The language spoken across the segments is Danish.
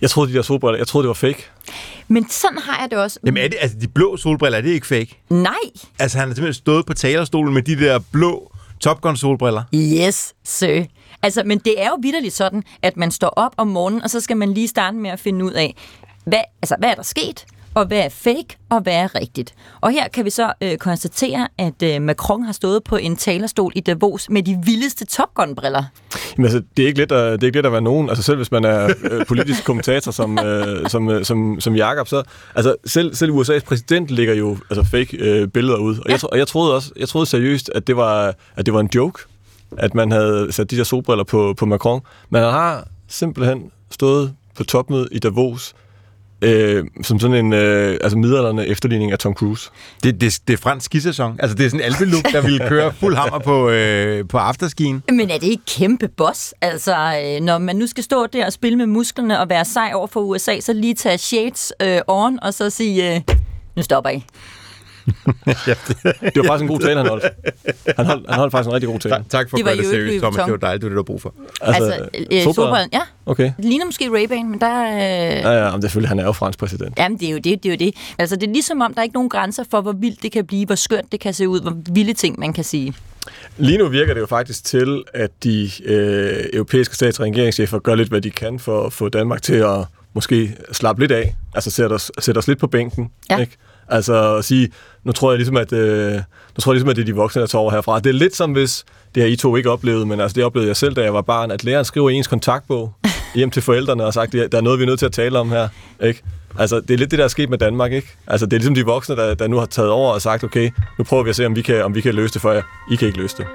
Jeg troede, de der solbriller, det var fake. Men sådan har jeg det også. Jamen altså, de blå solbriller, er det ikke fake? Nej. Altså, han har simpelthen stået på talerstolen med de der blå Top Gun-solbriller. Yes, sir. Altså, men det er jo vitterligt sådan, at man står op om morgenen, og så skal man lige starte med at finde ud af, hvad er der sket, og hvad er fake, og hvad er rigtigt. Og her kan vi så konstatere, at Macron har stået på en talerstol i Davos med de vildeste Top Gun-briller. Jamen altså, det er ikke let at være nogen. Altså selv hvis man er politisk kommentator som Jakob, så altså selv USA's præsident lægger jo altså fake billeder ud. Og jeg troede seriøst, at det var en joke, at man havde sat de der solbriller på Macron. Men han har simpelthen stået på topmødet i Davos som sådan en middelaldrende efterligning af Tom Cruise. Det er fransk skisæson. Altså det er sådan en alpelook, der ville køre fuld hammer på afterskien. Men er det ikke kæmpe boss? Altså, når man nu skal stå der og spille med musklerne og være sej over for USA, så lige tage shades on og så sige, nu stopper I. Det var faktisk en god tale, han holdt. Han holdt faktisk en rigtig god tale. Tak for at gøre det seriøst, Thomas. Det var dejligt, det var det, du brug for. Altså solbriller, ja. Okay. Det ligner måske Ray-Ban, men der Ja, men selvfølgelig, han er jo fransk præsident. Jamen, det er jo det. Altså, det er ligesom om, der er ikke nogen grænser for, hvor vildt det kan blive, hvor skønt det kan se ud, hvor vilde ting man kan sige. Lige nu virker det jo faktisk til, at de europæiske stats- og regeringschefer gør lidt, hvad de kan for at få Danmark til at måske slappe lidt af. Altså sætte os lidt på bænken, ikke? Altså at sige, nu tror jeg ligesom, at det er de voksne, der tager over herfra. Det er lidt som hvis, det har I to ikke oplevet, men altså det oplevede jeg selv, da jeg var barn, at læreren skriver i ens kontaktbog hjem til forældrene og sagt, der er noget, vi er nødt til at tale om her, ikke? Altså det er lidt det, der er sket med Danmark, ikke? Altså det er ligesom de voksne, der nu har taget over og sagt, okay, nu prøver vi at se, om vi kan løse det for jer. I kan ikke løse det.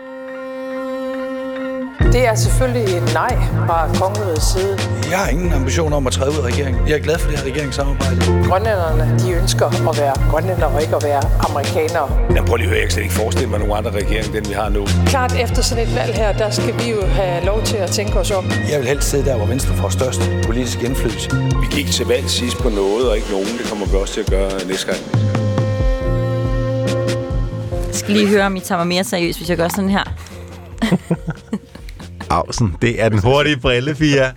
Det er selvfølgelig et nej fra kongerigets side. Jeg har ingen ambition om at træde ud af regeringen. Jeg er glad for det her regeringssamarbejde. Grønlænderne, de ønsker at være grønlændere og ikke at være amerikanere. Jeg prøver lige at høre, jeg kan slet ikke forestille mig nogen andre regering, den vi har nu. Klart efter sådan et valg her, der skal vi jo have lov til at tænke os om. Jeg vil helst sidde der, hvor Venstre får størst politisk indflydelse. Vi gik til valg sidst på noget, og ikke nogen. Det kommer vi også til at gøre næste gang. Jeg skal lige høre, om I tager mig mere seriøst, hvis jeg gør sådan her. Ausen, det er den hurtige brille, Fia.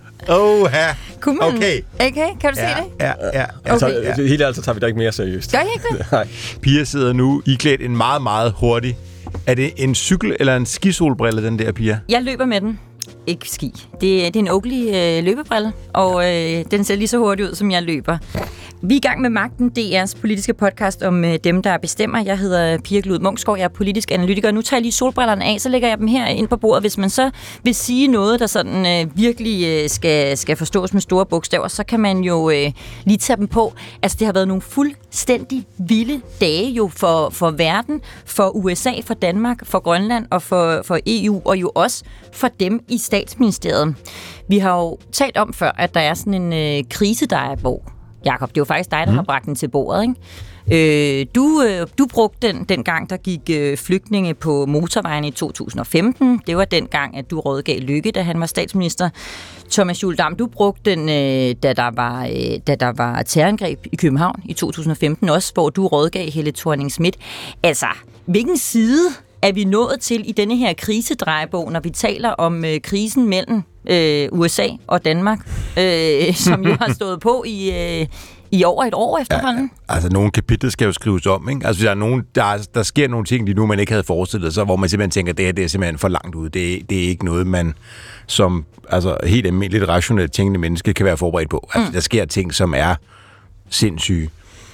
Okay. Kan du se det? Ja. Altså, Okay. helt ærligt, så tager vi da ikke mere seriøst. Gør I ikke det? Nej. Pia sidder nu iklædt en meget, meget hurtig. Er det en cykel- eller en skisolbrille, den der, Pia? Jeg løber med den. Ikke ski. Det er en Oakley løbebrille, og den ser lige så hurtigt ud, som jeg løber. Vi er i gang med Magten, DR's politiske podcast om dem, der bestemmer. Jeg hedder Pia Glud Munksgaard, jeg er politisk analytiker. Nu tager jeg lige solbrillerne af, så lægger jeg dem her ind på bordet. Hvis man så vil sige noget, der sådan virkelig skal forstås med store bogstaver, så kan man jo lige tage dem på. Altså, det har været nogle fuldstændig vilde dage jo for verden, for USA, for Danmark, for Grønland og for EU, og jo også for dem i Statsministeriet. Vi har jo talt om før, at der er sådan en krisedejebog. Jakob, det er jo faktisk dig, der har bragt den til bordet, ikke? Du brugte den gang, der gik flygtninge på motorvejen i 2015. Det var den gang, at du rådgav Løkke, da han var statsminister. Thomas Juhl Dam, du brugte den, da der var terrorangreb i København i 2015 også, hvor du rådgav Helle Thorning-Schmidt. Altså, hvilken side er vi nået til i denne her krisedrejebog, når vi taler om krisen mellem USA og Danmark, som jo har stået på i over et år efterhånden? Ja, altså, nogle kapitler skal jo skrives om, ikke? Altså, der sker nogle ting lige nu, man ikke havde forestillet sig, hvor man simpelthen tænker, det er simpelthen for langt ud. Det er ikke noget, man som helt almindeligt rationelt tænkende menneske kan være forberedt på. Altså, der sker ting, som er sindssyge.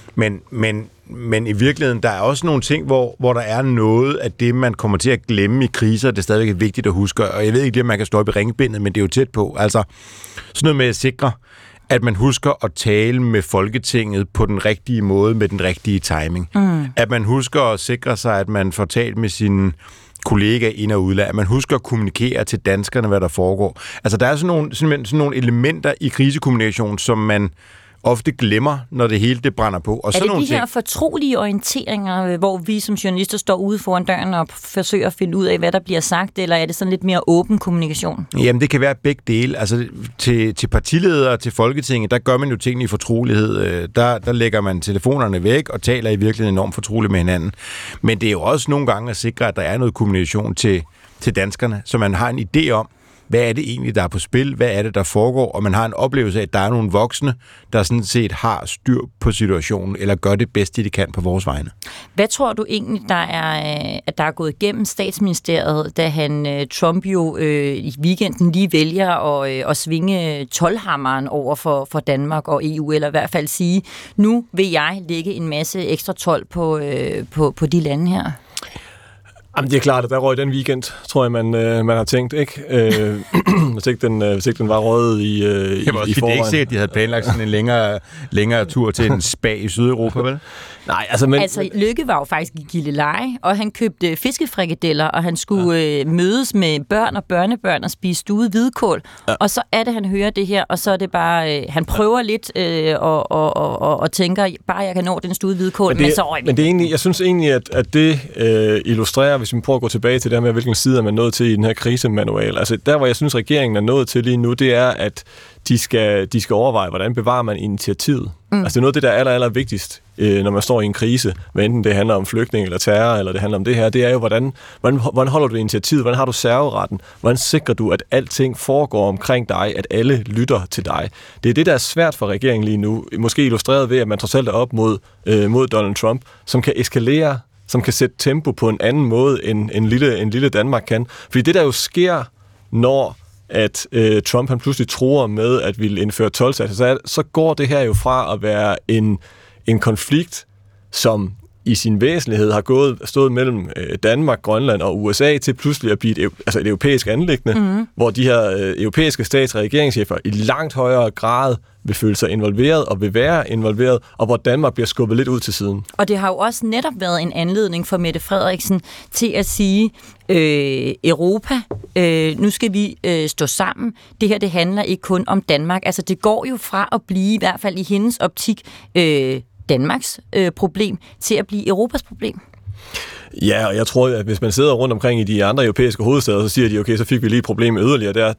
Men i virkeligheden, der er også nogle ting, hvor der er noget af det, man kommer til at glemme i kriser, det er stadigvæk vigtigt at huske. Og jeg ved ikke, om man kan stå op i ringebindet, men det er jo tæt på. Altså, sådan noget med at sikre, at man husker at tale med Folketinget på den rigtige måde, med den rigtige timing. At man husker at sikre sig, at man får talt med sine kollegaer ind- og udland. At man husker at kommunikere til danskerne, hvad der foregår. Altså, der er sådan nogle elementer i krisekommunikation, som man ofte glemmer, når det hele det brænder på. Og er det de her fortrolige orienteringer, hvor vi som journalister står ude foran døren og forsøger at finde ud af, hvad der bliver sagt, eller er det sådan lidt mere åben kommunikation? Jamen, det kan være begge dele. Altså, til partiledere og til Folketinget, der gør man jo tingene i fortrolighed. Der lægger man telefonerne væk og taler i virkeligheden enormt fortroligt med hinanden. Men det er jo også nogle gange at sikre, at der er noget kommunikation til danskerne, så man har en idé om, hvad er det egentlig, der er på spil, hvad er det, der foregår, og man har en oplevelse af, at der er nogle voksne, der sådan set har styr på situationen, eller gør det bedste, de kan på vores vegne. Hvad tror du egentlig, at der er gået igennem Statsministeriet, da Trump jo i weekenden lige vælger at svinge toldhammeren over for Danmark og EU, eller i hvert fald sige, nu vil jeg lægge en masse ekstra told på de lande her? Jamen, det er klart, at der røg den weekend, tror jeg, man har tænkt, ikke? Hvis ikke den var røget i forvejen. Det er ikke sikkert, at de havde planlagt sådan en længere tur til en spa i Sydeuropa, vel? Nej, altså Løkke var jo faktisk i Gilleleje, og han købte fiskefrikadeller, og han skulle mødes med børn og børnebørn og spise stuet hvidkål. Ja. Og så er det, han hører det her, og så er det bare, han prøver lidt og tænker, bare jeg kan nå den stuet hvidkål, men så røg vi. Men det er egentlig, jeg synes egentlig, at det illustrerer, hvis vi prøver at gå tilbage til det med, hvilken side er man nået til i den her krisemanual. Altså der, hvor jeg synes, regeringen er nået til lige nu, det er, at de skal overveje, hvordan bevarer man initiativet. Altså det er noget af det, der er aller vigtigst, når man står i en krise, hvad enten det handler om flygtning eller terror, eller det handler om det her, det er jo, hvordan holder du initiativet, hvordan har du serveretten, hvordan sikrer du, at alting foregår omkring dig, at alle lytter til dig. Det er det, der er svært for regeringen lige nu, måske illustreret ved, at man trods alt er op mod Donald Trump, som kan eskalere, som kan sætte tempo på en anden måde, end en lille Danmark kan. Fordi det, der jo sker, når at Trump han pludselig truer med at ville indføre toldsatser, så går det her jo fra at være en konflikt, som i sin væsentlighed har stået mellem Danmark, Grønland og USA til pludselig at blive et europæisk anliggende, hvor de her europæiske stats- og regeringschefer i langt højere grad vil føle sig involveret og vil være involveret, og hvor Danmark bliver skubbet lidt ud til siden. Og det har jo også netop været en anledning for Mette Frederiksen til at sige, Europa, nu skal vi stå sammen. Det her, det handler ikke kun om Danmark. Altså, det går jo fra at blive, i hvert fald i hendes optik, Danmarks problem, til at blive Europas problem. Ja, og jeg tror, at hvis man sidder rundt omkring i de andre europæiske hovedsteder, så siger de, okay, så fik vi lige et problem yderligere der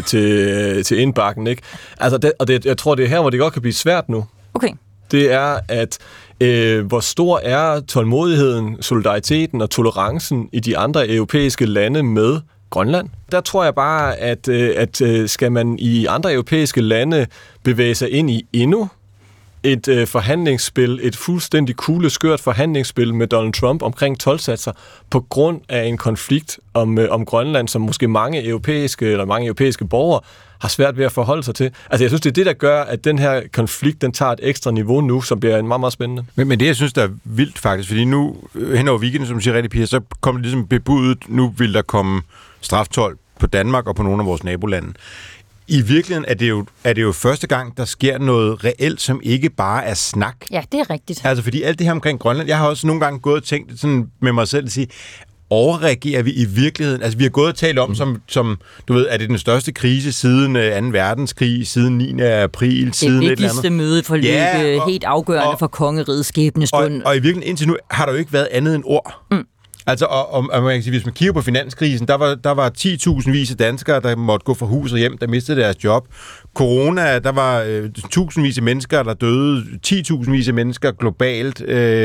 til indbakken, ikke? Altså, jeg tror, det er her, hvor det godt kan blive svært nu. Okay. Det er, at hvor stor er tålmodigheden, solidariteten og tolerancen i de andre europæiske lande med Grønland? Der tror jeg bare, at skal man i andre europæiske lande bevæge sig ind i endnu et forhandlingsspil, et fuldstændig kugleskørt forhandlingsspil med Donald Trump omkring toldsatser på grund af en konflikt om Grønland, som måske mange europæiske borgere har svært ved at forholde sig til. Altså jeg synes, det er det, der gør, at den her konflikt, den tager et ekstra niveau nu, som bliver meget, meget spændende. Men det, jeg synes, der er vildt faktisk, fordi nu hen over weekenden, som du siger rigtig, Pia, så kom det ligesom bebudet, nu vil der komme straftold på Danmark og på nogle af vores nabolande. I virkeligheden er det jo første gang, der sker noget reelt, som ikke bare er snak. Ja, det er rigtigt. Altså, fordi alt det her omkring Grønland, jeg har også nogle gange gået og tænkt sådan med mig selv at sige, overreagerer vi i virkeligheden? Altså, vi har gået og talt om, som du ved, er det den største krise siden 2. verdenskrig, siden 9. april, siden det vigtigste møde for Løkke, helt afgørende for kongerigets skæbnestund. Og i virkeligheden indtil nu har der jo ikke været andet end ord. Altså, og man kan sige, hvis man kigger på finanskrisen, der var 10.000 vis af danskere, der måtte gå fra hus og hjem, der mistede deres job. Corona, der var tusindvis af mennesker, der døde, 10.000 vis af mennesker globalt.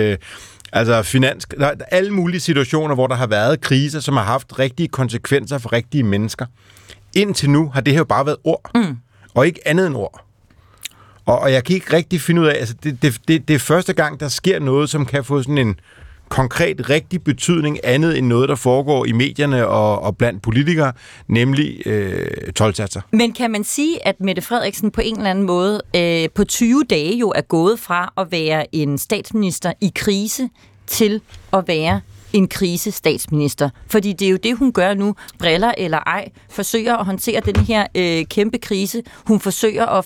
Der er alle mulige situationer, hvor der har været kriser, som har haft rigtige konsekvenser for rigtige mennesker. Indtil nu har det her jo bare været ord, og ikke andet end ord. Og jeg kan ikke rigtig finde ud af, altså det er første gang, der sker noget, som kan få sådan en konkret rigtig betydning andet end noget, der foregår i medierne og blandt politikere, nemlig toldsatser. Men kan man sige, at Mette Frederiksen på en eller anden måde på 20 dage jo er gået fra at være en statsminister i krise til at være en krisestatsminister? Fordi det er jo det, hun gør nu, briller eller ej, forsøger at håndtere den her kæmpe krise. Hun forsøger at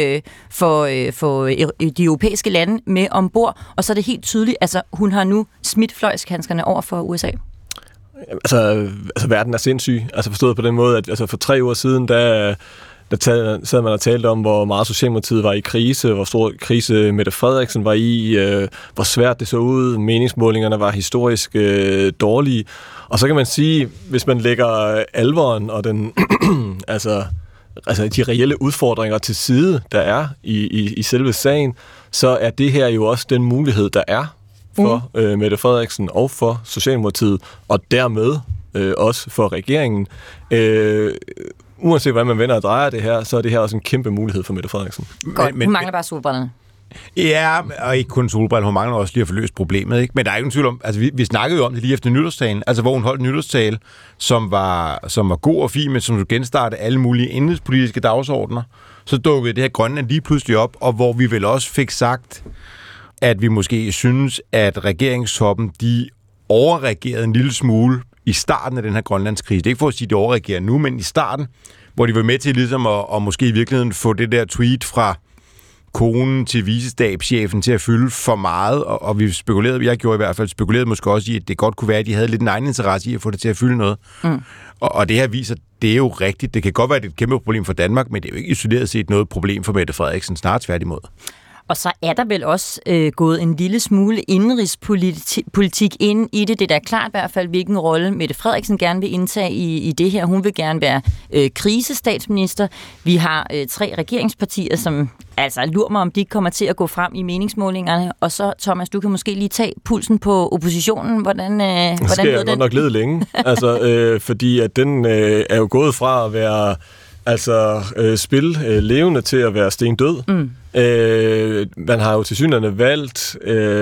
få de europæiske lande med ombord, og så er det helt tydeligt, altså hun har nu smidt fløjlshandskerne over for USA. Altså verden er sindssyg. Altså forstået på den måde, at altså, for 3 uger siden, der sad man og talte om, hvor meget Socialdemokratiet var i krise, hvor stor krise Mette Frederiksen var i, hvor svært det så ud, meningsmålingerne var historisk dårlige. Og så kan man sige, hvis man lægger alvoren og den, altså de reelle udfordringer til side, der er i selve sagen, så er det her jo også den mulighed, der er for Mette Frederiksen og for Socialdemokratiet, og dermed også for regeringen. uanset hvordan man vender og drejer det her, så er det her også en kæmpe mulighed for Mette Frederiksen. Godt, hun mangler bare solbrillerne. Ja, og ikke kun solbriller, hun mangler også lige at få løst problemet, ikke? Men der er ikke nogen tvivl om, altså vi snakkede jo om det lige efter nytårstalen, altså hvor hun holdt nytårstale, som var god og fin, men som skulle genstarte alle mulige indenrigspolitiske dagsordner. Så dukkede det her Grønland lige pludselig op, og hvor vi vel også fik sagt, at vi måske synes, at regeringstoppen, de overreagerede en lille smule i starten af den her Grønlandskrise. Det er ikke for at sige, at de overreagerer nu, men i starten, hvor de var med til ligesom at måske i virkeligheden få det der tweet fra konen til vicestabschefen til at fylde for meget, og vi spekulerede, jeg gjorde i hvert fald, spekulerede måske også i, at det godt kunne være, at de havde lidt en egen interesse i at få det til at fylde noget. Og det her viser, det er jo rigtigt. Det kan godt være, at det er et kæmpe problem for Danmark, men det er jo ikke isoleret set noget problem for Mette Frederiksen, snart tværtimod. Og så er der vel også gået en lille smule indenrigspolitik ind i det. Det er da klart i hvert fald, hvilken rolle Mette Frederiksen gerne vil indtage i det her. Hun vil gerne være krisestatsminister. Vi har 3 regeringspartier, som altså lurer mig, om de kommer til at gå frem i meningsmålingerne. Og så, Thomas, du kan måske lige tage pulsen på oppositionen. Hvordan skal jeg godt nok lede længe. Altså, fordi at den er jo gået fra at være spil levende til at være stendød. Man har jo tilsyneladende valgt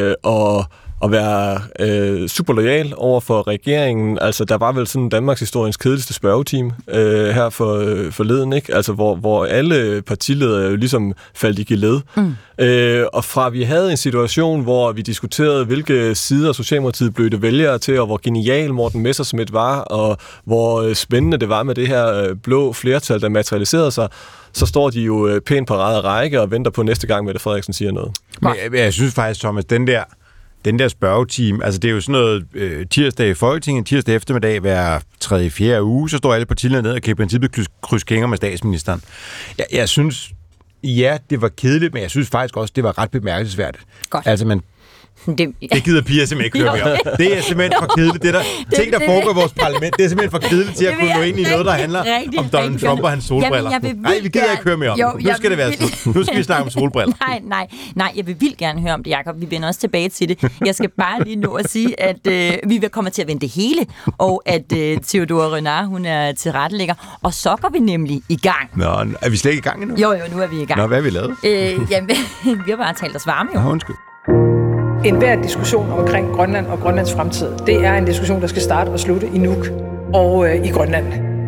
at være super loyal over for regeringen. Altså, der var vel sådan Danmarks historiens kedeligste spørgeteam her forleden, ikke? Altså, hvor alle partiledere jo ligesom faldt i geled. Og fra vi havde en situation, hvor vi diskuterede, hvilke sider Socialdemokratiet blev det vælgere til, og hvor genial Morten Messerschmidt var, og hvor spændende det var med det her blå flertal, der materialiserede sig, så står de jo pænt på rad og række og venter på næste gang, Mette Frederiksen siger noget. Men jeg synes faktisk, Thomas, den der spørgeteam, altså det er jo sådan noget tirsdag i Folketinget, tirsdag eftermiddag hver 3-4 uge, så står alle partiledere ned og kan i princippet krydskænger med statsministeren. Jeg synes, ja, det var kedeligt, men jeg synes faktisk også, det var ret bemærkelsesværdigt. Godt. Altså, det gider Pia simpelthen ikke høre mere om. Det er simpelthen for kedeligt. Ting, der foregår i vores parlament, det er simpelthen for kedeligt til at kunne gå ind i noget, der handler om Donald Trump og hans solbriller. Nej, vi gider ikke høre mere om det. Nu skal det være slut. Nu skal vi snakke om solbriller. Nej, jeg vil vildt gerne høre om det, Jacob. Vi vender også tilbage til det. Jeg skal bare lige nå at sige, at vi vil komme til at vende det hele, og at Theodora Renard, hun er tilrettelægger. Og så går vi nemlig i gang. Nå, er vi slet ikke i gang endnu? Jo, nu er vi i gang. Nå, hvad har vi lavet? Jamen, vi har bare talt os varme, jo. Nå, undskyld. Enhver diskussion omkring Grønland og Grønlands fremtid, det er en diskussion, der skal starte og slutte i Nuuk og i Grønland.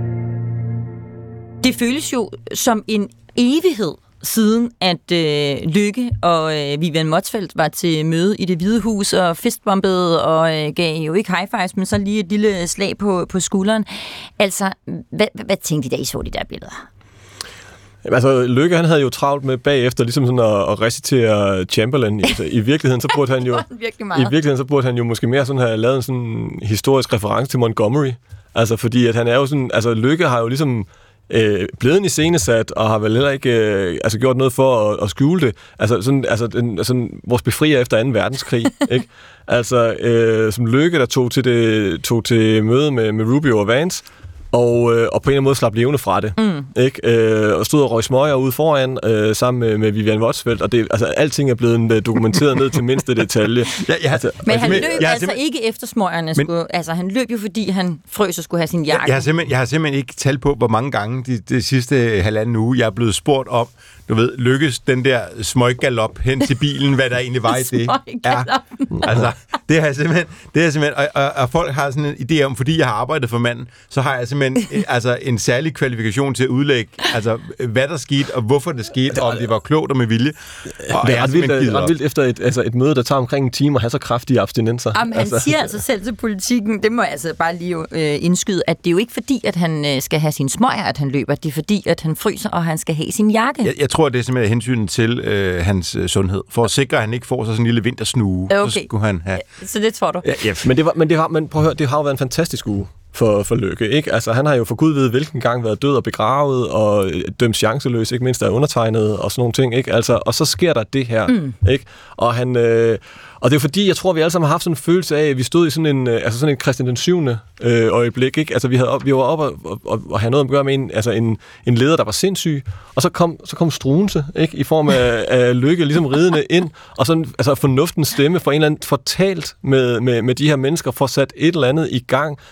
Det føles jo som en evighed siden, at Løkke og Vivian Motzfeldt var til møde i Det Hvide Hus og fistbombede og gav jo ikke high fives, men så lige et lille slag på skulderen. Altså, hvad tænkte I, da I så de der billeder? Altså, Løkke, han havde jo travlt med bagefter ligesom sådan at recitere Chamberlain. Altså, I virkeligheden, så burde han jo måske mere sådan have lavet en sådan historisk reference til Montgomery. Altså, fordi at han er jo sådan, altså Løkke har jo ligesom blevet en iscenesat, og har vel heller ikke gjort noget for at skjule det. Altså, sådan vores befrier efter 2. verdenskrig, ikke? Altså, som Løkke, der tog til møde med Rubio og Vance, og på en eller anden måde slap levende fra det. Ikke? Og stod og røg smøger ude foran sammen med Vivian Motzfeldt, og det, altså, alting er blevet dokumenteret ned til mindste detalje. Men han løb ikke efter smøgerne. Han løb jo, fordi han frøs og skulle have sin jakke. Jeg har simpelthen ikke talt på, hvor mange gange de sidste 1,5 uge, jeg er blevet spurgt om, du ved, lykkes den der smøggalop hen til bilen, hvad der egentlig var i det. Altså, det har simpelthen, og folk har sådan en idé om, fordi jeg har arbejdet for manden, så har jeg simpelthen en særlig kvalifikation til at udlægge, altså, hvad der skete, og hvorfor det skete, og om det var klogt og med vilje. Og det er ret vildt efter et møde, der tager omkring en time, og have så kraftige abstinenser. Jamen, han siger altså selv til Politikken, det må jeg altså bare lige indskyde, at det er jo ikke fordi, at han skal have sin smøger, at han løber, det er fordi, at han fryser, og han skal have sin jakke. Jeg tror, det er simpelthen hensyn til hans sundhed. For at sikre, at han ikke får sådan en lille vintersnue, okay. Så skulle han have... Så det tror du? Ja, men prøv at høre, det har jo været en fantastisk uge for Løkke, ikke? Altså, han har jo for Gud ved hvilken gang været død og begravet og dømt chanceløs, ikke mindst af undertegnet og sådan nogle ting, ikke? Altså, og så sker der det her, ikke? Og han... Og det er fordi, jeg tror, vi alle sammen har haft sådan en følelse af, at vi stod i sådan en Christian den 7. Øjeblik, ikke? Altså, vi var oppe og havde noget at gøre med en leder, der var sindssyg, og så kom Struensee, ikke? I form af Løkke, ligesom ridende ind, og sådan, altså fornuftens stemme for en eller anden fortalt med de her mennesker, for sat et eller andet i gang, der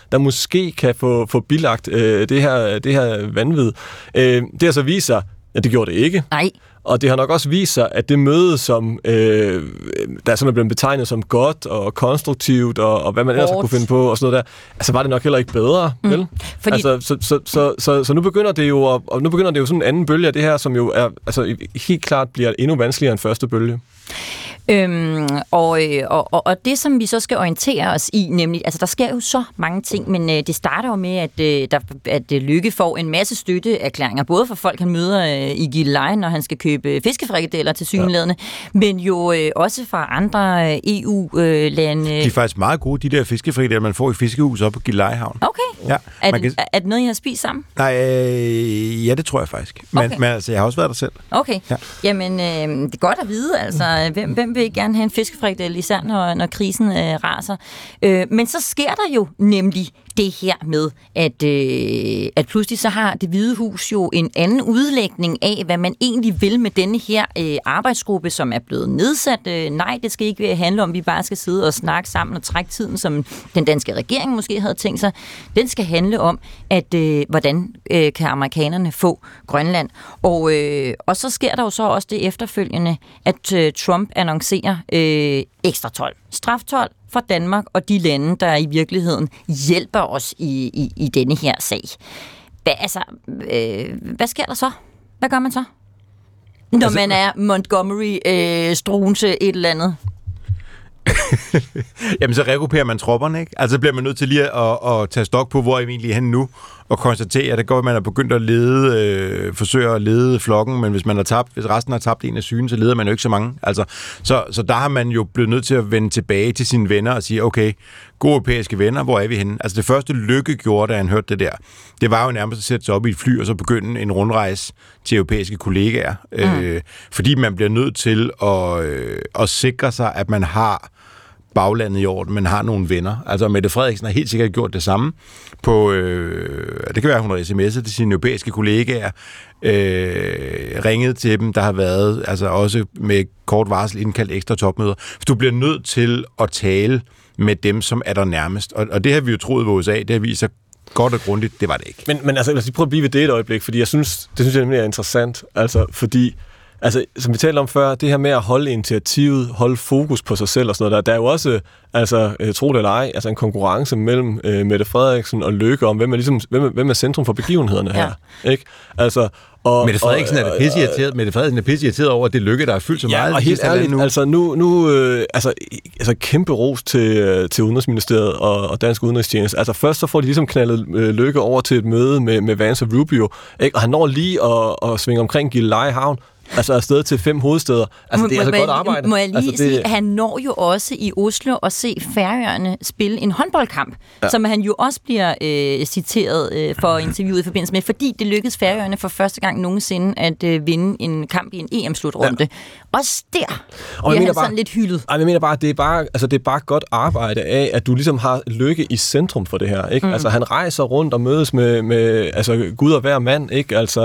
måske kan få bilagt det her vanvid. Det har så vist sig, at det gjorde det ikke. Nej. Og det har nok også vist sig, at det møde, som der sådan er blevet betegnet som godt og konstruktivt, og hvad man ellers kunne finde på, og sådan noget der, altså var det nok heller ikke bedre, vel? Fordi... Altså, så nu begynder det jo, og nu begynder det jo sådan en anden bølge af det her, som jo er, altså helt klart bliver endnu vanskeligere end første bølge. Og det, som vi så skal orientere os i, nemlig, altså der sker jo så mange ting, men det starter jo med, at Løkke får en masse støtteerklæringer, både for folk, han møder i Gilleleje, når han skal købe fiskefrikadeller til synlædende, men jo også fra andre EU-lande. De er faktisk meget gode, de der fiskefrikadeller, man får i fiskehus op på Gillelejehavn. Okay. Ja, er det noget, I har spist sammen? Nej, ja, det tror jeg faktisk. Men altså, jeg har også været der selv. Okay. Ja. Jamen, det er godt at vide, altså, hvem vil gerne have en fiskefrikadelle, især når krisen raser. Men så sker der jo nemlig det her med, at pludselig så har Det Hvide Hus jo en anden udlægning af, hvad man egentlig vil med denne her arbejdsgruppe, som er blevet nedsat. Nej, det skal ikke handle om, at vi bare skal sidde og snakke sammen og trække tiden, som den danske regering måske havde tænkt sig. Den skal handle om, at hvordan kan amerikanerne få Grønland. Og så sker der jo så også det efterfølgende, at Trump annoncerer ekstra told, straftold for Danmark og de lande, der i virkeligheden hjælper os i denne her sag. Hvad sker der så? Hvad gør man så? Når man er Montgomery, Struensee, et eller andet. Jamen, så regrupperer man tropperne, ikke? Altså, bliver man nødt til lige at tage stok på, hvor er vi egentlig henne nu, og konstatere, at det går, at man er begyndt at forsøge at lede flokken, men hvis resten har tabt en af sygen, så leder man jo ikke så mange. Altså, så der har man jo blevet nødt til at vende tilbage til sine venner og sige, okay, gode europæiske venner, hvor er vi henne? Altså, det første Løkke gjorde, da han hørte det der, det var jo nærmest at sætte sig op i et fly, og så begynde en rundrejse til europæiske kollegaer. Fordi man bliver nødt til at sikre sig, at man har baglandet i orden, men har nogle venner. Altså, Mette Frederiksen har helt sikkert gjort det samme på, det kan være, hun har sms'et til sine europæiske kollegaer, ringet til dem, der har været, altså også med kort varsel indkaldt ekstra topmøder. For du bliver nødt til at tale med dem, som er der nærmest. Og det har vi jo troet ved USA, det har vist sig godt og grundigt, det var det ikke. Men altså, lad os lige prøve at blive ved det et øjeblik, fordi det synes jeg nemlig er interessant, altså, fordi altså, som vi talte om før, det her med at holde initiativet, holde fokus på sig selv og sådan noget, der er jo også, altså, tro det eller ej, altså en konkurrence mellem Mette Frederiksen og Løkke om, hvem er centrum for begivenhederne her, ikke? Altså, Mette Frederiksen er pisseirriteret. Mette Frederiksen er pisseirriteret over, at det Løkke, der har fyldt så meget. Og helt ærligt, nu. Altså kæmpe ros til Udenrigsministeriet og Dansk Udenrigstjeneste. Altså først så får de ligesom knaldet Løkke over til et møde med Vance og Rubio, ikke? Og han når lige at svinge omkring Gilleleje Havn, altså afsted til 5 hovedsteder. Altså, det er altså godt arbejde. Må jeg lige sige, at han når jo også i Oslo at se Færøerne spille en håndboldkamp, som han jo også bliver citeret for interviewet i forbindelse med, fordi det lykkedes Færøerne for første gang nogensinde at vinde en kamp i en EM-slutrunde. Ja. Også der bliver han sådan lidt hyldet. Jeg mener bare, det er bare godt arbejde af, at du ligesom har Løkke i centrum for det her, ikke? Altså, han rejser rundt og mødes med altså, Gud og hver mand, ikke? Altså,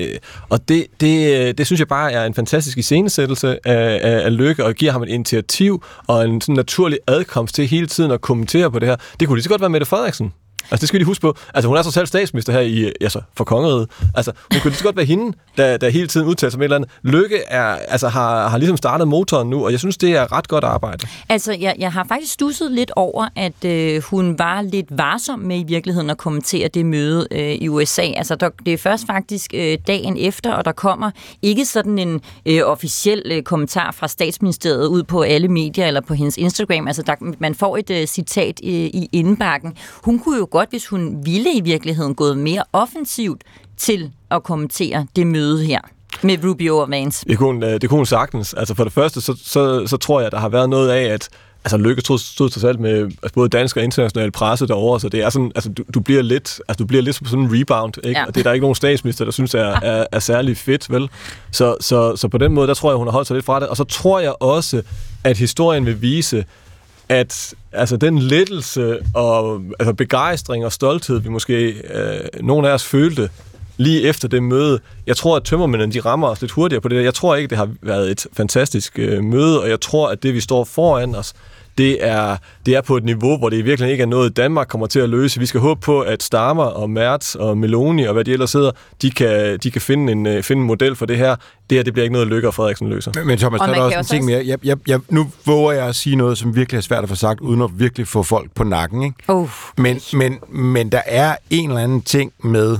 og det synes jeg bare er en fantastisk iscenesættelse af Løkke, og giver ham et initiativ og en sådan naturlig adkomst til hele tiden at kommentere på det her. Det kunne lige så godt være Mette Frederiksen. Altså, det skal vi lige huske på. Altså, hun er så selv statsminister her for kongeriget. Altså, hun kunne lige så godt være hende, der hele tiden udtaler sig med et eller andet. Løkke har ligesom startet motoren nu, og jeg synes, det er ret godt arbejde. Altså, jeg har faktisk stusset lidt over, at hun var lidt varsom med i virkeligheden at kommentere det møde i USA. Altså, det er først faktisk dagen efter, og der kommer ikke sådan en officiel kommentar fra statsministeriet ud på alle medier eller på hendes Instagram. Altså, man får et citat i indbakken. Hun kunne jo godt, hvis hun ville i virkeligheden gået mere offensivt til at kommentere det møde her med Rubio og Vance. Det kunne hun sagtens. Altså for det første, så tror jeg, der har været noget af, at altså Løkke stod til alt med både dansk og international presse derovre, så det er sådan, altså du bliver lidt på sådan en rebound, ikke? Ja. Og det er der ikke nogen statsminister, der synes er særlig fedt, vel? Så på den måde, der tror jeg, hun har holdt sig lidt fra det. Og så tror jeg også, at historien vil vise, at altså den lettelse og altså begejstring og stolthed, vi måske nogle af os følte lige efter det møde, jeg tror, at tømmermændene, de rammer os lidt hurtigere på det. Jeg tror ikke, det har været et fantastisk møde, og jeg tror, at det, vi står foran os, det er på et niveau, hvor det virkelig ikke er noget, Danmark kommer til at løse. Vi skal håbe på, at Starmer og Merz og Meloni og hvad de ellers hedder, de kan finde en model for det her. Det bliver ikke noget, Løkke og Frederiksen løser. Men Thomas, der er også en ting mere. Nu våger jeg at sige noget, som virkelig er svært at få sagt, uden at virkelig få folk på nakken. Ikke? Men der er en eller anden ting med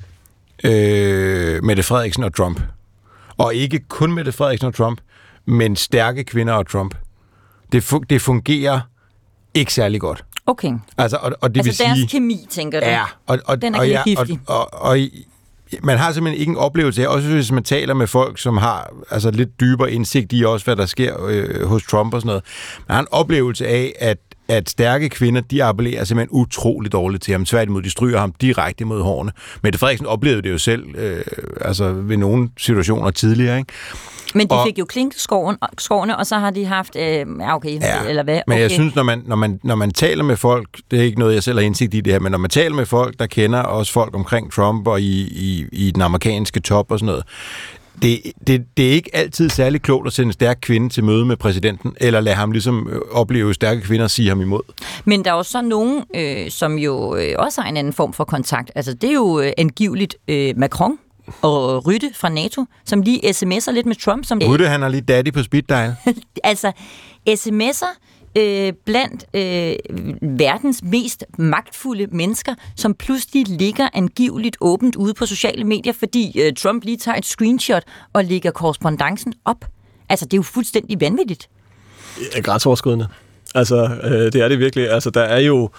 Mette Frederiksen og Trump. Og ikke kun Mette Frederiksen og Trump, men stærke kvinder og Trump. Det fungerer ikke særlig godt. Okay. Og det vil sige, deres kemi, tænker du? Ja. Den er lidt giftig. Og man har simpelthen ikke en oplevelse af, også hvis man taler med folk, som har lidt dybere indsigt i også, hvad der sker hos Trump og sådan noget. Man har en oplevelse af, at stærke kvinder, de appellerer simpelthen utroligt dårligt til ham. Tværtimod, de stryger ham direkte mod hårene. Mette Frederiksen oplevede det jo selv ved nogle situationer tidligere, ikke? Men de fik jo klinkskårene, og så har de haft... eller hvad? Men jeg synes, når man taler med folk, det er ikke noget, jeg selv har indsigt i det her, men når man taler med folk, der kender også folk omkring Trump og i den amerikanske top og sådan noget, det er ikke altid særlig klogt at sende en stærk kvinde til møde med præsidenten, eller lade ham ligesom opleve stærke kvinder og sige ham imod. Men der er jo så nogen, som jo også har en anden form for kontakt. Altså, det er jo angiveligt Macron og Rutte fra NATO, som lige sms'er lidt med Trump. Rutte, han har lige daddy på speed dial. Altså, sms'er blandt verdens mest magtfulde mennesker, som pludselig ligger angiveligt åbent ude på sociale medier, fordi Trump lige tager et screenshot og lægger korrespondancen op. Altså, det er jo fuldstændig vanvittigt. Grænseoverskridende. Altså, det er det virkelig. Altså, der er jo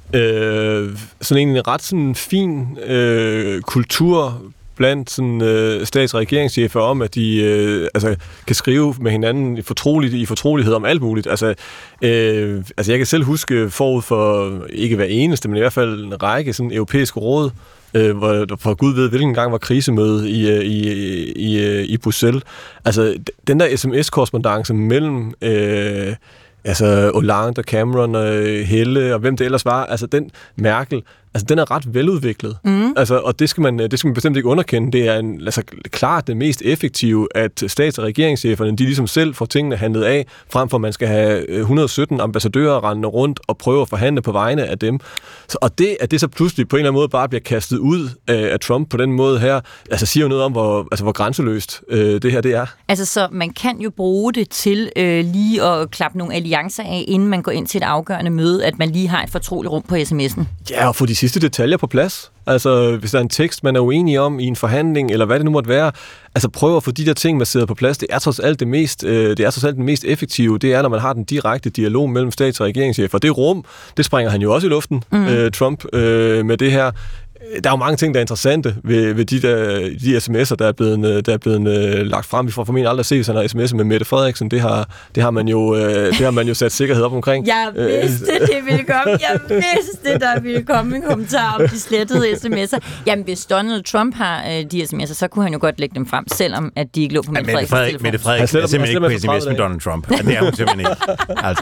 sådan en ret sådan fin kultur blandt sådan, stats- og regeringschefer om, at de kan skrive med hinanden i fortrolighed om alt muligt. Altså, jeg kan selv huske forud for, ikke hver eneste, men i hvert fald en række sådan europæiske råd, hvor for Gud ved, hvilken gang var krisemøde i Bruxelles. Altså, den der sms-korrespondance mellem Hollande og Cameron og Helle og hvem det ellers var, altså den Merkel, altså den er ret veludviklet. Altså, og det skal man bestemt ikke underkende. Det er klart det mest effektive, at stats- og regeringscheferne, de ligesom selv får tingene handlet af, frem for at man skal have 117 ambassadører rendende rundt og prøve at forhandle på vegne af dem. Og det så pludselig på en eller anden måde bare bliver kastet ud af Trump på den måde her, altså siger jo noget om, hvor grænseløst det her det er. Altså, så man kan jo bruge det til lige at klappe nogle alliancer af, inden man går ind til et afgørende møde, at man lige har et fortroligt rum på sms'en. Ja, og få de sidste detaljer på plads. Altså, hvis der er en tekst, man er uenig om i en forhandling, eller hvad det nu måtte være, altså prøv at få de der ting masseret på plads. Det er trods alt det mest effektive. Det er, når man har den direkte dialog mellem stats- og regeringschefer. Det rum, det springer han jo også i luften, Trump, med det her. Der er jo mange ting, der er interessante ved de sms'er, der er blevet lagt frem. Vi får formentlig aldrig set sådan en sms med Mette Frederiksen. Det har man jo sat sikkerhed op omkring. Jeg vidste, det ville komme. Jeg vidste, der ville komme en kommentar om de slettede sms'er. Jamen, hvis Donald Trump har de sms'er, så kunne han jo godt lægge dem frem, selvom at de ikke lå på Mette Frederiksens telefon. Mette Frederiksen er simpelthen ikke på sms med Donald Trump. Det er hun simpelthen ikke. Altså.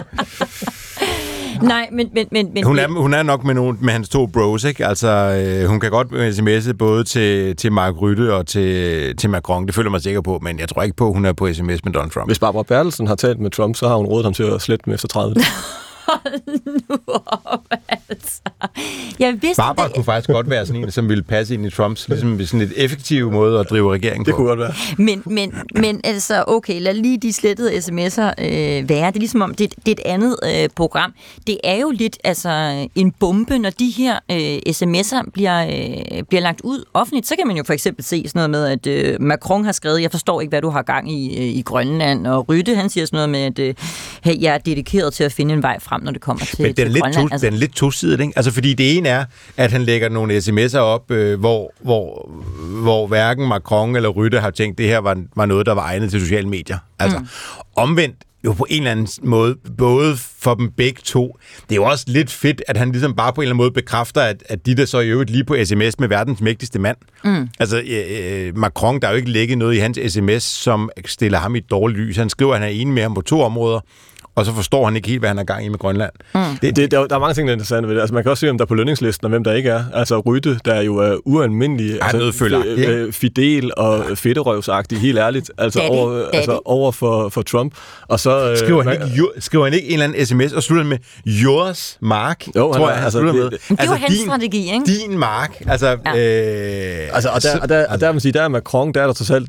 Nej, men hun er nok med hans to bros, ikke? Altså, hun kan godt sms'e både til Mark Rutte og til Macron. Det føler mig sikker på, men jeg tror ikke på, at hun er på sms med Donald Trump. Hvis Barbara Bertelsen har talt med Trump, så har hun rådet ham til at slette dem efter 30. Hold nu op, altså. Jeg vidste Barbara kunne faktisk godt være sådan en, som ville passe ind i Trumps, ligesom sådan et effektiv måde at drive regeringen på. Det kunne godt være. Men altså, okay, lad lige de slettede sms'er være. Det er ligesom om, det er et andet program. Det er jo lidt altså en bombe, når de her sms'er bliver lagt ud offentligt. Så kan man jo for eksempel se sådan noget med, at Macron har skrevet, jeg forstår ikke, hvad du har gang i Grønland, og Rutte, han siger sådan noget med, at hey, jeg er dedikeret til at finde en vej frem, når det kommer til Grønland. Den er lidt tosidet, ikke? Altså, fordi det ene er, at han lægger nogle sms'er op, hvor hverken Macron eller Rutte har tænkt, det her var noget, der var egnet til sociale medier. Altså, omvendt jo på en eller anden måde, både for dem begge to. Det er jo også lidt fedt, at han ligesom bare på en eller anden måde bekræfter, at de der så i øvrigt lige på sms med verdens mægtigste mand. Altså, Macron, der er jo ikke lægget noget i hans sms, som stiller ham i et dårligt lys. Han skriver, at han er enig med ham på 2 områder, og så forstår han ikke helt, hvad han er gang i med Grønland. Der er mange ting, der er interessante ved det. Altså, man kan også se, om der er på lønningslisten, og hvem der ikke er. Altså Rytte, der jo er ualmindelig, fidel og fedterøvsagtig, helt ærligt, altså over for Trump. Og så skriver han ikke en eller anden sms og slutter med yours mark, tror jeg, han slutter med. Det var hans strategi, ikke? Din mark. Altså, og der man sige, der er Macron, der er der trods alt,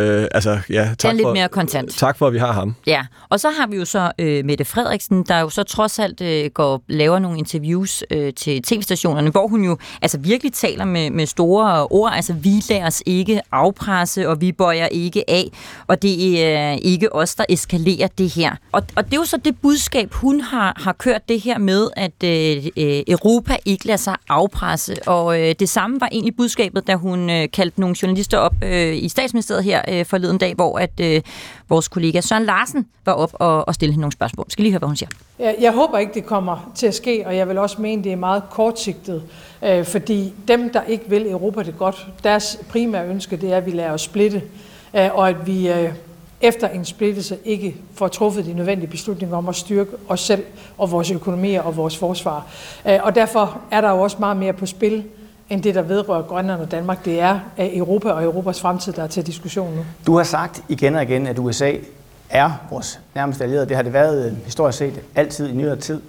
tak lidt mere kontant. Tak for, at vi har ham. Ja, og så har vi jo så Mette Frederiksen, der jo så trods alt laver nogle interviews til tv-stationerne, hvor hun jo altså virkelig taler med store ord, altså vi lader os ikke afpresse, og vi bøjer ikke af, og det er ikke os, der eskalerer det her. Og det er jo så det budskab, hun har kørt det her med, at Europa ikke lader sig afpresse, og det samme var egentlig budskabet, da hun kaldte nogle journalister op i Statsministeriet her forleden dag, hvor at vores kollega Søren Larsen var op og stille hende nogle spørgsmål. Skal lige høre, hvad hun siger. Jeg håber ikke, det kommer til at ske, og jeg vil også mene, det er meget kortsigtet, fordi dem, der ikke vil Europa det godt, deres primære ønske, det er, at vi lader os splitte, og at vi efter en splittelse ikke får truffet de nødvendige beslutninger om at styrke os selv og vores økonomier og vores forsvar. Og derfor er der jo også meget mere på spil, end det, der vedrører Grønland og Danmark. Det er Europa og Europas fremtid, der er til diskussion nu. Du har sagt igen og igen, at USA er vores nærmeste allierede. Det har det været historisk set altid i nyere tid.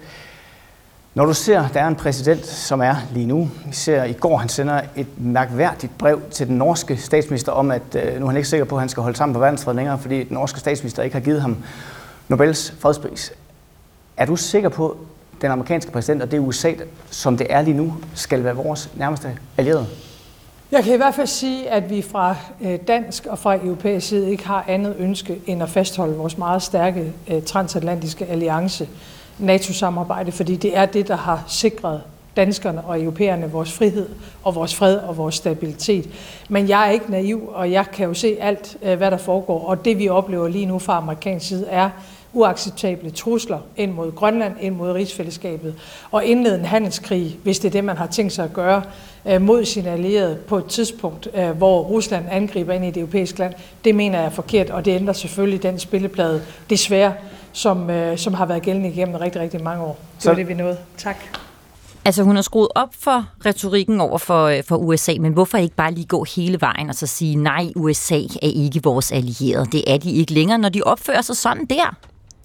Når du ser, der er en præsident, som er lige nu. Vi ser i går, han sender et mærkværdigt brev til den norske statsminister om, at nu er han ikke sikker på, at han skal holde sammen på verdensfred længere, fordi den norske statsminister ikke har givet ham Nobels fredspris. Er du sikker på, at den amerikanske præsident og det USA, som det er lige nu, skal være vores nærmeste allierede? Jeg kan i hvert fald sige, at vi fra dansk og fra europæisk side ikke har andet ønske end at fastholde vores meget stærke transatlantiske alliance, NATO-samarbejde, fordi det er det, der har sikret danskerne og europæerne vores frihed og vores fred og vores stabilitet. Men jeg er ikke naiv, og jeg kan jo se alt, hvad der foregår, og det vi oplever lige nu fra amerikansk side er uacceptable trusler ind mod Grønland, ind mod rigsfællesskabet, og indlede en handelskrig, hvis det er det, man har tænkt sig at gøre, mod sine allierede på et tidspunkt, hvor Rusland angriber ind i et europæisk land. Det mener jeg er forkert, og det ændrer selvfølgelig den spilleplade, desværre, som har været gældende igennem rigtig, rigtig mange år. Det var det, vi nåede. Tak. Altså, hun har skruet op for retorikken over for USA, men hvorfor ikke bare lige gå hele vejen og så sige, nej, USA er ikke vores allierede. Det er de ikke længere, når de opfører sig sådan der.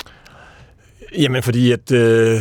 Jamen, fordi at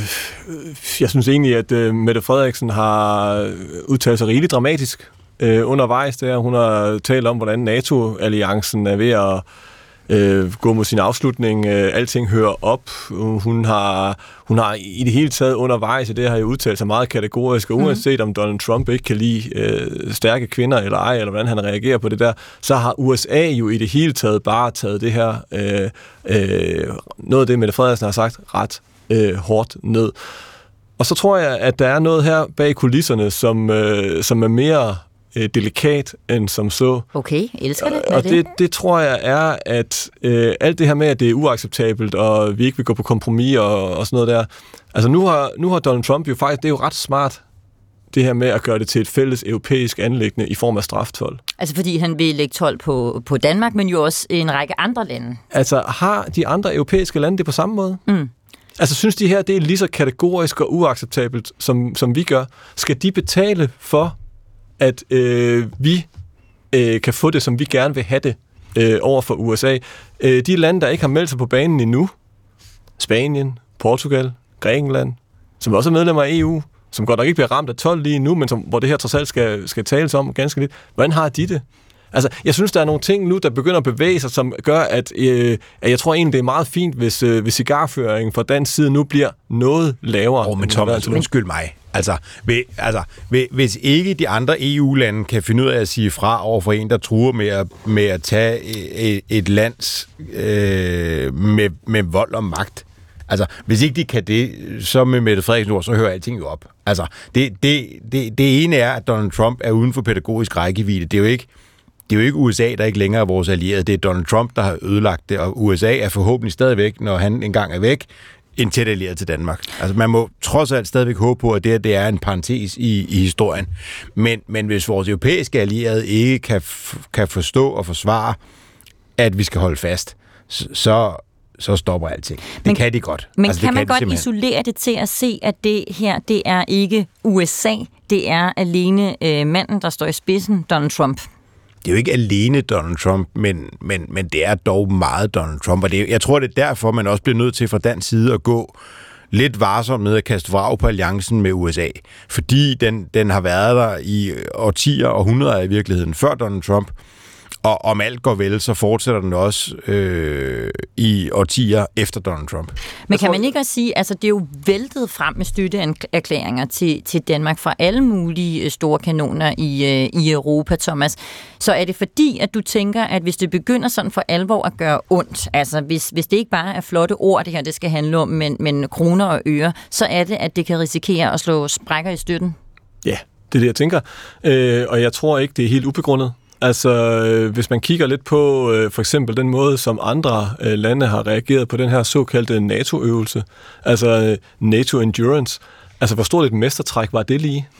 jeg synes egentlig, at Mette Frederiksen har udtalt sig rigeligt dramatisk undervejs der. Hun har talt om, hvordan NATO-alliancen er ved at gå mod sin afslutning. Alting hører op. Hun har i det hele taget undervejs, og det har jeg udtalt sig meget kategorisk, og uanset om Donald Trump ikke kan lide stærke kvinder eller ej, eller hvordan han reagerer på det der, så har USA jo i det hele taget bare taget det her, noget af det, Mette Frederiksen har sagt, ret hårdt ned. Og så tror jeg, at der er noget her bag kulisserne, som er mere delikat end som så. Okay, elsker det. Og det tror jeg er, at alt det her med, at det er uacceptabelt, og vi ikke vil gå på kompromis og sådan noget der. Altså nu har Donald Trump jo faktisk, det er jo ret smart, det her med at gøre det til et fælles europæisk anliggende i form af straftold. Altså fordi han vil lægge told på Danmark, men jo også en række andre lande. Altså har de andre europæiske lande det på samme måde? Altså synes de her, det er lige så kategorisk og uacceptabelt, som vi gør? Skal de betale for at vi kan få det, som vi gerne vil have det over for USA. De lande, der ikke har meldt sig på banen endnu, Spanien, Portugal, Grækenland, som også er medlemmer af EU, som godt nok ikke bliver ramt af 12 lige nu, men hvor det her trods alt skal tales om ganske lidt. Hvordan har de det? Altså, jeg synes, der er nogle ting nu, der begynder at bevæge sig, som gør, at jeg tror egentlig, det er meget fint, hvis cigarføringen fra dansk side nu bliver noget lavere. Men Thomas, undskyld mig. Hvis ikke de andre EU-lande kan finde ud af at sige fra over for en, der truer med at tage et lands med vold og magt. Altså, hvis ikke de kan det, så med Mette Frederiksen ord, så hører alting jo op. Altså, det ene er, at Donald Trump er uden for pædagogisk rækkevidde. Det er jo ikke USA, der ikke længere er vores allierede. Det er Donald Trump, der har ødelagt det, og USA er forhåbentlig stadigvæk, når han engang er væk, en tæt allieret til Danmark. Altså, man må trods alt stadigvæk håbe på, at det er en parentes i historien. Men hvis vores europæiske allierede ikke kan forstå og forsvare, at vi skal holde fast, så stopper alting. Det kan de godt. Men kan man godt isolere det til at se, at det her, det er ikke USA, det er alene manden, der står i spidsen, Donald Trump? Det er jo ikke alene Donald Trump, men det er dog meget Donald Trump, og jeg tror, det er derfor, man også bliver nødt til fra dansk side at gå lidt varsom med at kaste vrag på alliancen med USA, fordi den har været der i årtier og hundreder i virkeligheden før Donald Trump, og om alt går vel, så fortsætter den også i årtier efter Donald Trump. Men kan man ikke også sige, altså det er jo væltet frem med støtteerklæringer til Danmark fra alle mulige store kanoner i Europa, Thomas. Så er det fordi, at du tænker, at hvis det begynder sådan for alvor at gøre ondt, altså hvis det ikke bare er flotte ord, det her det skal handle om, men kroner og øre, så er det, at det kan risikere at slå sprækker i støtten? Ja, det er det, jeg tænker. Og jeg tror ikke, det er helt ubegrundet. Altså, hvis man kigger lidt på for eksempel den måde, som andre lande har reageret på den her såkaldte NATO-øvelse, altså NATO Endurance, altså hvor stort et mestertræk var det lige?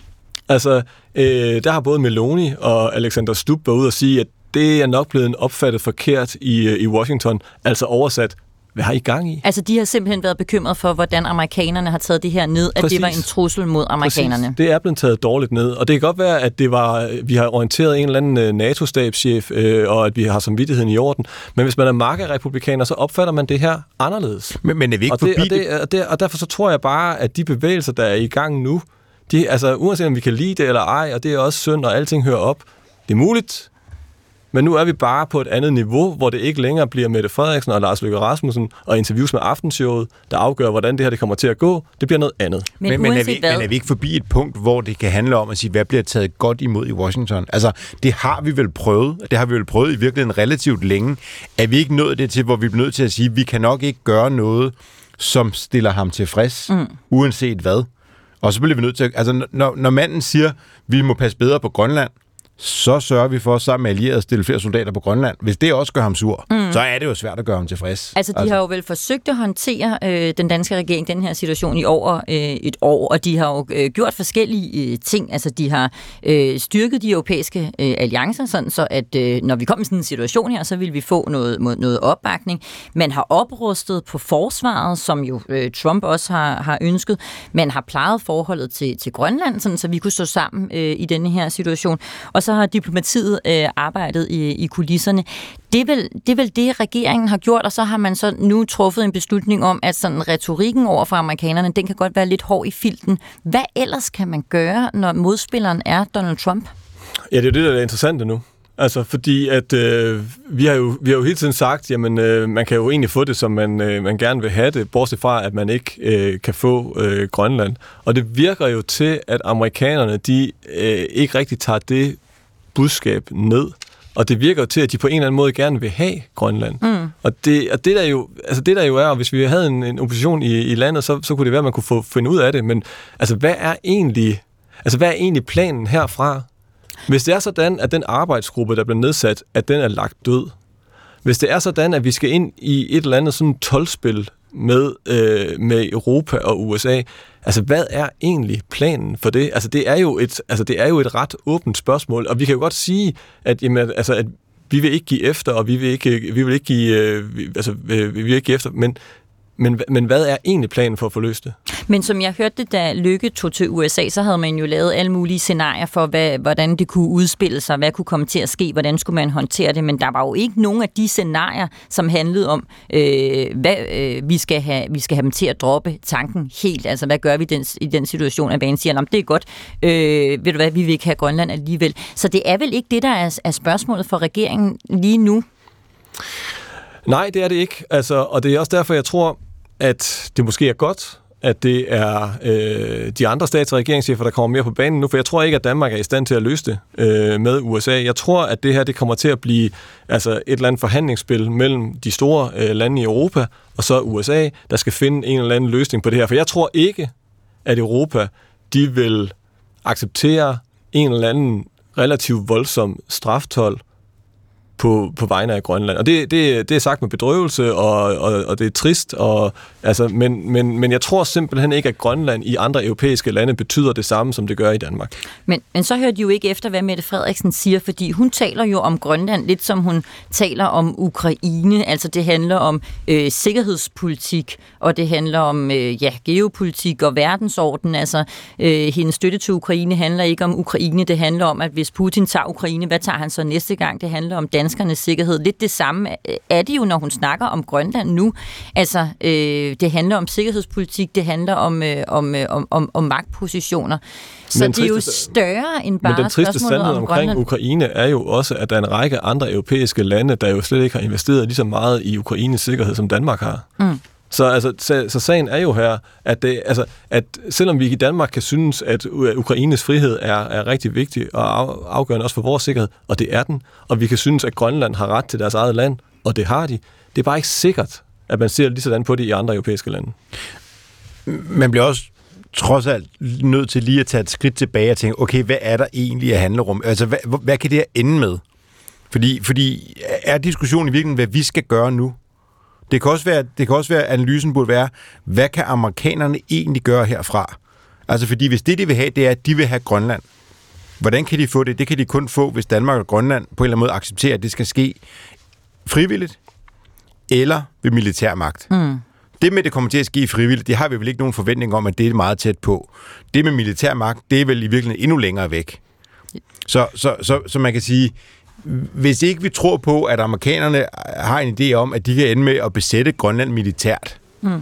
Altså, der har både Meloni og Alexander Stubb været ude og sige, at det er nok blevet opfattet forkert i Washington, altså oversat. Hvad har I gang i? Altså, de har simpelthen været bekymret for, hvordan amerikanerne har taget det her ned, at det var en trussel mod amerikanerne. Præcis. Det er blevet taget dårligt ned, og det kan godt være, at vi har orienteret en eller anden NATO-stabschef, og at vi har samvittigheden i orden, men hvis man er markerepublikaner, så opfatter man det her anderledes. Men er vi ikke forbi det? Og derfor så tror jeg bare, at de bevægelser, der er i gang nu, altså uanset om vi kan lide det eller ej, og det er også synd, og alting hører op, det er muligt. Men nu er vi bare på et andet niveau, hvor det ikke længere bliver Mette Frederiksen og Lars Løkke Rasmussen og interviews med Aftenshowet, der afgør, hvordan det her det kommer til at gå. Det bliver noget andet. Men er vi ikke forbi et punkt, hvor det kan handle om at sige, hvad bliver taget godt imod i Washington? Altså, det har vi vel prøvet. Det har vi vel prøvet i virkeligheden relativt længe. Er vi ikke nået det til, hvor vi bliver nødt til at sige, at vi kan nok ikke gøre noget, som stiller ham tilfreds, uanset hvad? Og så bliver vi nødt til at... Altså, når manden siger, vi må passe bedre på Grønland, så sørger vi for sammen med allierede at stille flere soldater på Grønland. Hvis det også gør ham sur, så er det jo svært at gøre ham tilfreds. Altså, de har jo vel forsøgt at håndtere den danske regering, den her situation, i over et år, og de har jo gjort forskellige ting. Altså, de har styrket de europæiske alliancer, sådan så at når vi kommer i sådan en situation her, så vil vi få noget opbakning. Man har oprustet på forsvaret, som jo Trump også har ønsket. Man har plejet forholdet til Grønland, sådan så vi kunne stå sammen i denne her situation. Og så har diplomatiet arbejdet i kulisserne. Det er vel det, regeringen har gjort, og så har man så nu truffet en beslutning om, at sådan retorikken over for amerikanerne, den kan godt være lidt hård i filten. Hvad ellers kan man gøre, når modspilleren er Donald Trump? Ja, det er jo det, der er interessant nu. Altså, fordi at vi har jo hele tiden sagt, jamen, man kan jo egentlig få det, som man gerne vil have det, bortset fra, at man ikke kan få Grønland. Og det virker jo til, at amerikanerne, de ikke rigtig tager det budskab ned. Og det virker jo til, at de på en eller anden måde gerne vil have Grønland. Og det der jo er, og hvis vi havde en opposition i landet, så kunne det være, at man kunne finde ud af det. Men altså, hvad er egentlig planen herfra? Hvis det er sådan, at den arbejdsgruppe, der bliver nedsat, at den er lagt død. Hvis det er sådan, at vi skal ind i et eller andet sådan 12-spil med Europa og USA, altså hvad er egentlig planen for det? Altså det er jo et ret åbent spørgsmål, og vi kan jo godt sige, at vi vil ikke give efter, og vi vil ikke give efter, men hvad er egentlig planen for at få løst det? Men som jeg hørte det, da Løkke tog til USA, så havde man jo lavet alle mulige scenarier for, hvordan det kunne udspille sig, hvad kunne komme til at ske, hvordan skulle man håndtere det, men der var jo ikke nogen af de scenarier, som handlede om, hvad vi skal have dem til at droppe tanken helt. Altså, hvad gør vi i den situation, at banen siger, det er godt, ved du hvad, vi vil ikke have Grønland alligevel. Så det er vel ikke det, der er spørgsmålet for regeringen lige nu? Nej, det er det ikke. Altså, og det er også derfor, jeg tror, at det måske er godt, at det er de andre stats- og regeringschefer, der kommer mere på banen nu, for jeg tror ikke, at Danmark er i stand til at løse det med USA. Jeg tror, at det her det kommer til at blive altså et eller andet forhandlingsspil mellem de store lande i Europa og så USA, der skal finde en eller anden løsning på det her. For jeg tror ikke, at Europa de vil acceptere en eller anden relativt voldsom straftold på vegne af Grønland. Og det er sagt med bedrøvelse, og det er trist, men jeg tror simpelthen ikke, at Grønland i andre europæiske lande betyder det samme, som det gør i Danmark. Men så hører de jo ikke efter, hvad Mette Frederiksen siger, fordi hun taler jo om Grønland lidt som hun taler om Ukraine. Altså det handler om sikkerhedspolitik, og det handler om geopolitik og verdensorden. Altså hendes støtte til Ukraine handler ikke om Ukraine, det handler om, at hvis Putin tager Ukraine, hvad tager han så næste gang? Det handler om danskernes sikkerhed. Lidt det samme er det jo, når hun snakker om Grønland nu. Altså, det handler om sikkerhedspolitik, det handler om magtpositioner. Så det er jo større end bare spørgsmålet om Grønland. Men den triste sandhed omkring Ukraine er jo også, at der er en række andre europæiske lande, der jo slet ikke har investeret lige så meget i Ukraines sikkerhed, som Danmark har. Så sagen er jo her, at selvom vi i Danmark kan synes, at Ukraines frihed er rigtig vigtig og afgørende også for vores sikkerhed, og det er den, og vi kan synes, at Grønland har ret til deres eget land, og det har de, det er bare ikke sikkert, at man ser lige sådan på det i andre europæiske lande. Man bliver også trods alt nødt til lige at tage et skridt tilbage og tænke, okay, hvad er der egentlig af handlerum? Altså, hvad kan det her ende med? Fordi er diskussionen i virkeligheden, hvad vi skal gøre nu? Det kan også være, at analysen burde være, hvad kan amerikanerne egentlig gøre herfra? Altså, fordi hvis det, de vil have, det er, at de vil have Grønland. Hvordan kan de få det? Det kan de kun få, hvis Danmark og Grønland på en eller anden måde accepterer, at det skal ske frivilligt eller ved militærmagt. Det med, det kommer til at ske frivilligt, det har vi vel ikke nogen forventning om, at det er meget tæt på. Det med militærmagt, det er vel i virkeligheden endnu længere væk. Så man kan sige, hvis ikke vi tror på, at amerikanerne har en idé om, at de kan ende med at besætte Grønland militært,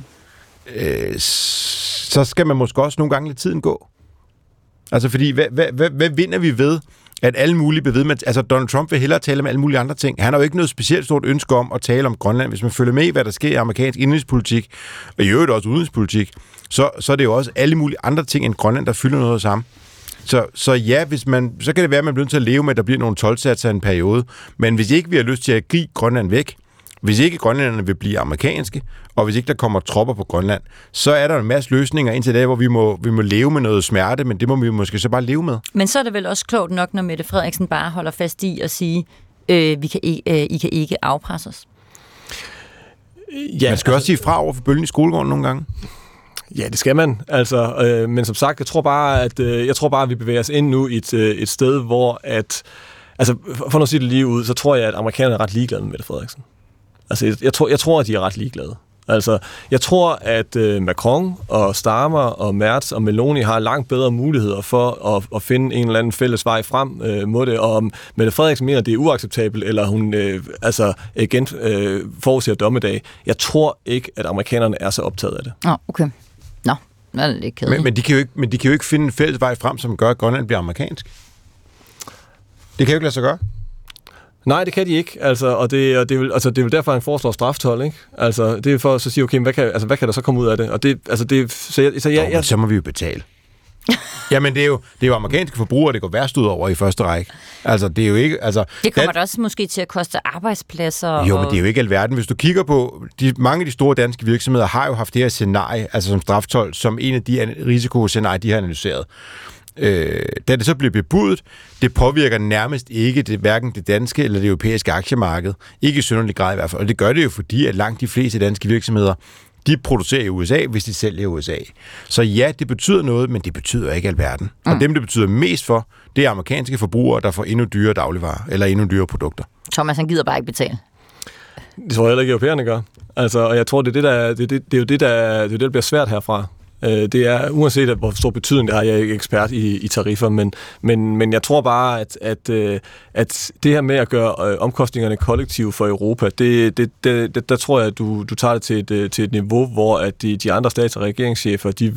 så skal man måske også nogle gange lade tiden gå. Altså fordi, hvad vinder vi ved, at alle mulige bliver ved med... Altså Donald Trump vil hellere tale om alle mulige andre ting. Han har jo ikke noget specielt stort ønske om at tale om Grønland. Hvis man følger med i, hvad der sker i amerikansk indrigspolitik, og i øvrigt også udenrigspolitik, så er det jo også alle mulige andre ting end Grønland, der fylder noget sammen. Så ja, så kan det være, at man bliver nødt til at leve med, at der bliver nogle toldsatser i en periode. Men hvis ikke vi har lyst til at give Grønland væk, hvis ikke grønlænderne vil blive amerikanske, og hvis ikke der kommer tropper på Grønland, så er der en masse løsninger indtil da, hvor vi må leve med noget smerte, men det må vi måske så bare leve med. Men så er det vel også klogt nok, når Mette Frederiksen bare holder fast i at sige, I kan ikke afpresse os. Ja, man skal også sige fra over for bølgen i skolegården nogle gange. Ja, det skal man. Men som sagt, jeg tror bare, at vi bevæger os ind nu i et sted, hvor at... Altså, for at sige det lige ud, så tror jeg, at amerikanerne er ret ligeglade med Mette Frederiksen. Altså, jeg tror, at de er ret ligeglade. Altså, jeg tror, at Macron og Starmer og Merz og Meloni har langt bedre muligheder for at finde en eller anden fælles vej frem mod det. Og om Mette Frederiksen mener, at det er uacceptabelt, eller hun igen forudser dommedag. Jeg tror ikke, at amerikanerne er så optaget af det. Okay. Nå, det er lidt kedeligt. Men de kan jo ikke finde en fælles vej frem, som gør, at Grønland bliver amerikansk. Det kan jo ikke lade sig gøre. Nej, det kan de ikke. Og det er vel derfor, han foreslår straftold, ikke? Altså, det er for at så sige, okay, hvad kan der så komme ud af det? Og så må vi jo betale. Jamen, det er jo amerikanske forbrugere, det går værst ud over i første række. Altså, det er jo ikke... Altså, det kommer da også måske til at koste arbejdspladser. Jo, men det er jo ikke alverden. Hvis du kigger på... mange af de store danske virksomheder har jo haft det her scenarie, altså som straftold, som en af de risikoscenarier, de har analyseret. Da det så bliver bebudet, det påvirker nærmest ikke hverken det danske eller det europæiske aktiemarked. Ikke i synderlig grad i hvert fald. Og det gør det jo, fordi at langt de fleste danske virksomheder, de producerer i USA, hvis de sælger i USA. Så ja, det betyder noget, men det betyder ikke alverden. Og dem, det betyder mest for, det er amerikanske forbrugere, der får endnu dyrere dagligvarer eller endnu dyrere produkter. Thomas, han gider bare ikke betale. Det tror jeg heller ikke, europæerne gør. Altså, og jeg tror, det er jo det, der bliver svært herfra. Det er, uanset hvor stor betydning det har, jeg er ikke ekspert i tariffer, men jeg tror bare, at det her med at gøre omkostningerne kollektive for Europa, der tror jeg, at du tager det til et niveau, hvor at de andre stats- og regeringschefer, de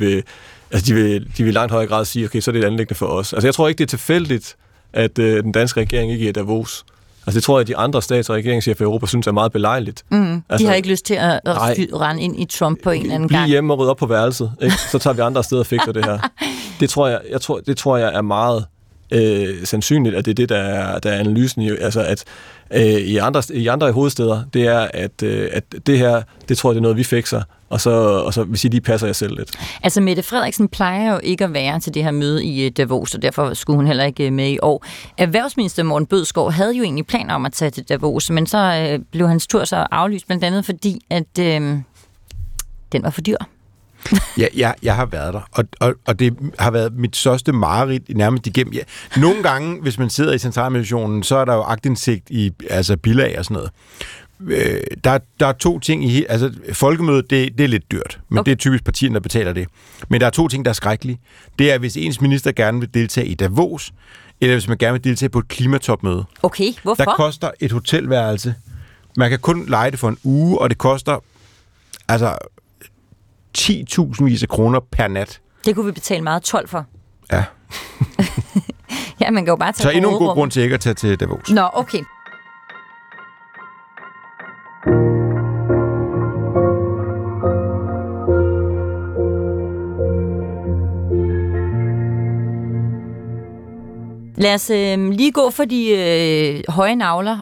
vil langt højere grad sige, okay, så er det et anliggende for os. Altså jeg tror ikke, det er tilfældigt, at den danske regering ikke er i Davos. Altså det tror jeg, at de andre stats- og regeringschefer i Europa synes er meget belejligt. De har ikke lyst til at rende ind i Trump på en eller anden gang. Bliv hjemme og rydde op på værelset, ikke? Så tager vi andre steder og fikser det her. Det tror jeg er meget sandsynligt, at det er det, der er analysen. Altså, at i andre hovedsteder, det er, at det her, det tror jeg, det er noget, vi fikser, og så vil sige, de passer jeg selv lidt. Altså, Mette Frederiksen plejer jo ikke at være til det her møde i Davos, og derfor skulle hun heller ikke med i år. Erhvervsminister Morten Bødskov havde jo egentlig planer om at tage til Davos, men så blev hans tur så aflyst, blandt andet fordi, at den var for dyr. Ja, jeg har været der, og det har været mit største mareridt nærmest igennem. Ja. Nogle gange, hvis man sidder i centraladministrationen, så er der jo aktindsigt i bilag og sådan noget. Der er to ting i... Altså, folkemødet, det er lidt dyrt, men okay. Det er typisk partierne, der betaler det. Men der er to ting, der er skrækkelige. Det er, hvis ens minister gerne vil deltage i Davos, eller hvis man gerne vil deltage på et klimatopmøde. Okay, hvorfor? Der koster et hotelværelse. Man kan kun leje det for en uge, og det koster 10.000 af kroner per nat. Det kunne vi betale meget 12 for. Ja. Ja, man kan jo bare tage... Så endnu en god grund til ikke at tage til Davos. Nå, okay. Lad os lige gå for de høje nagler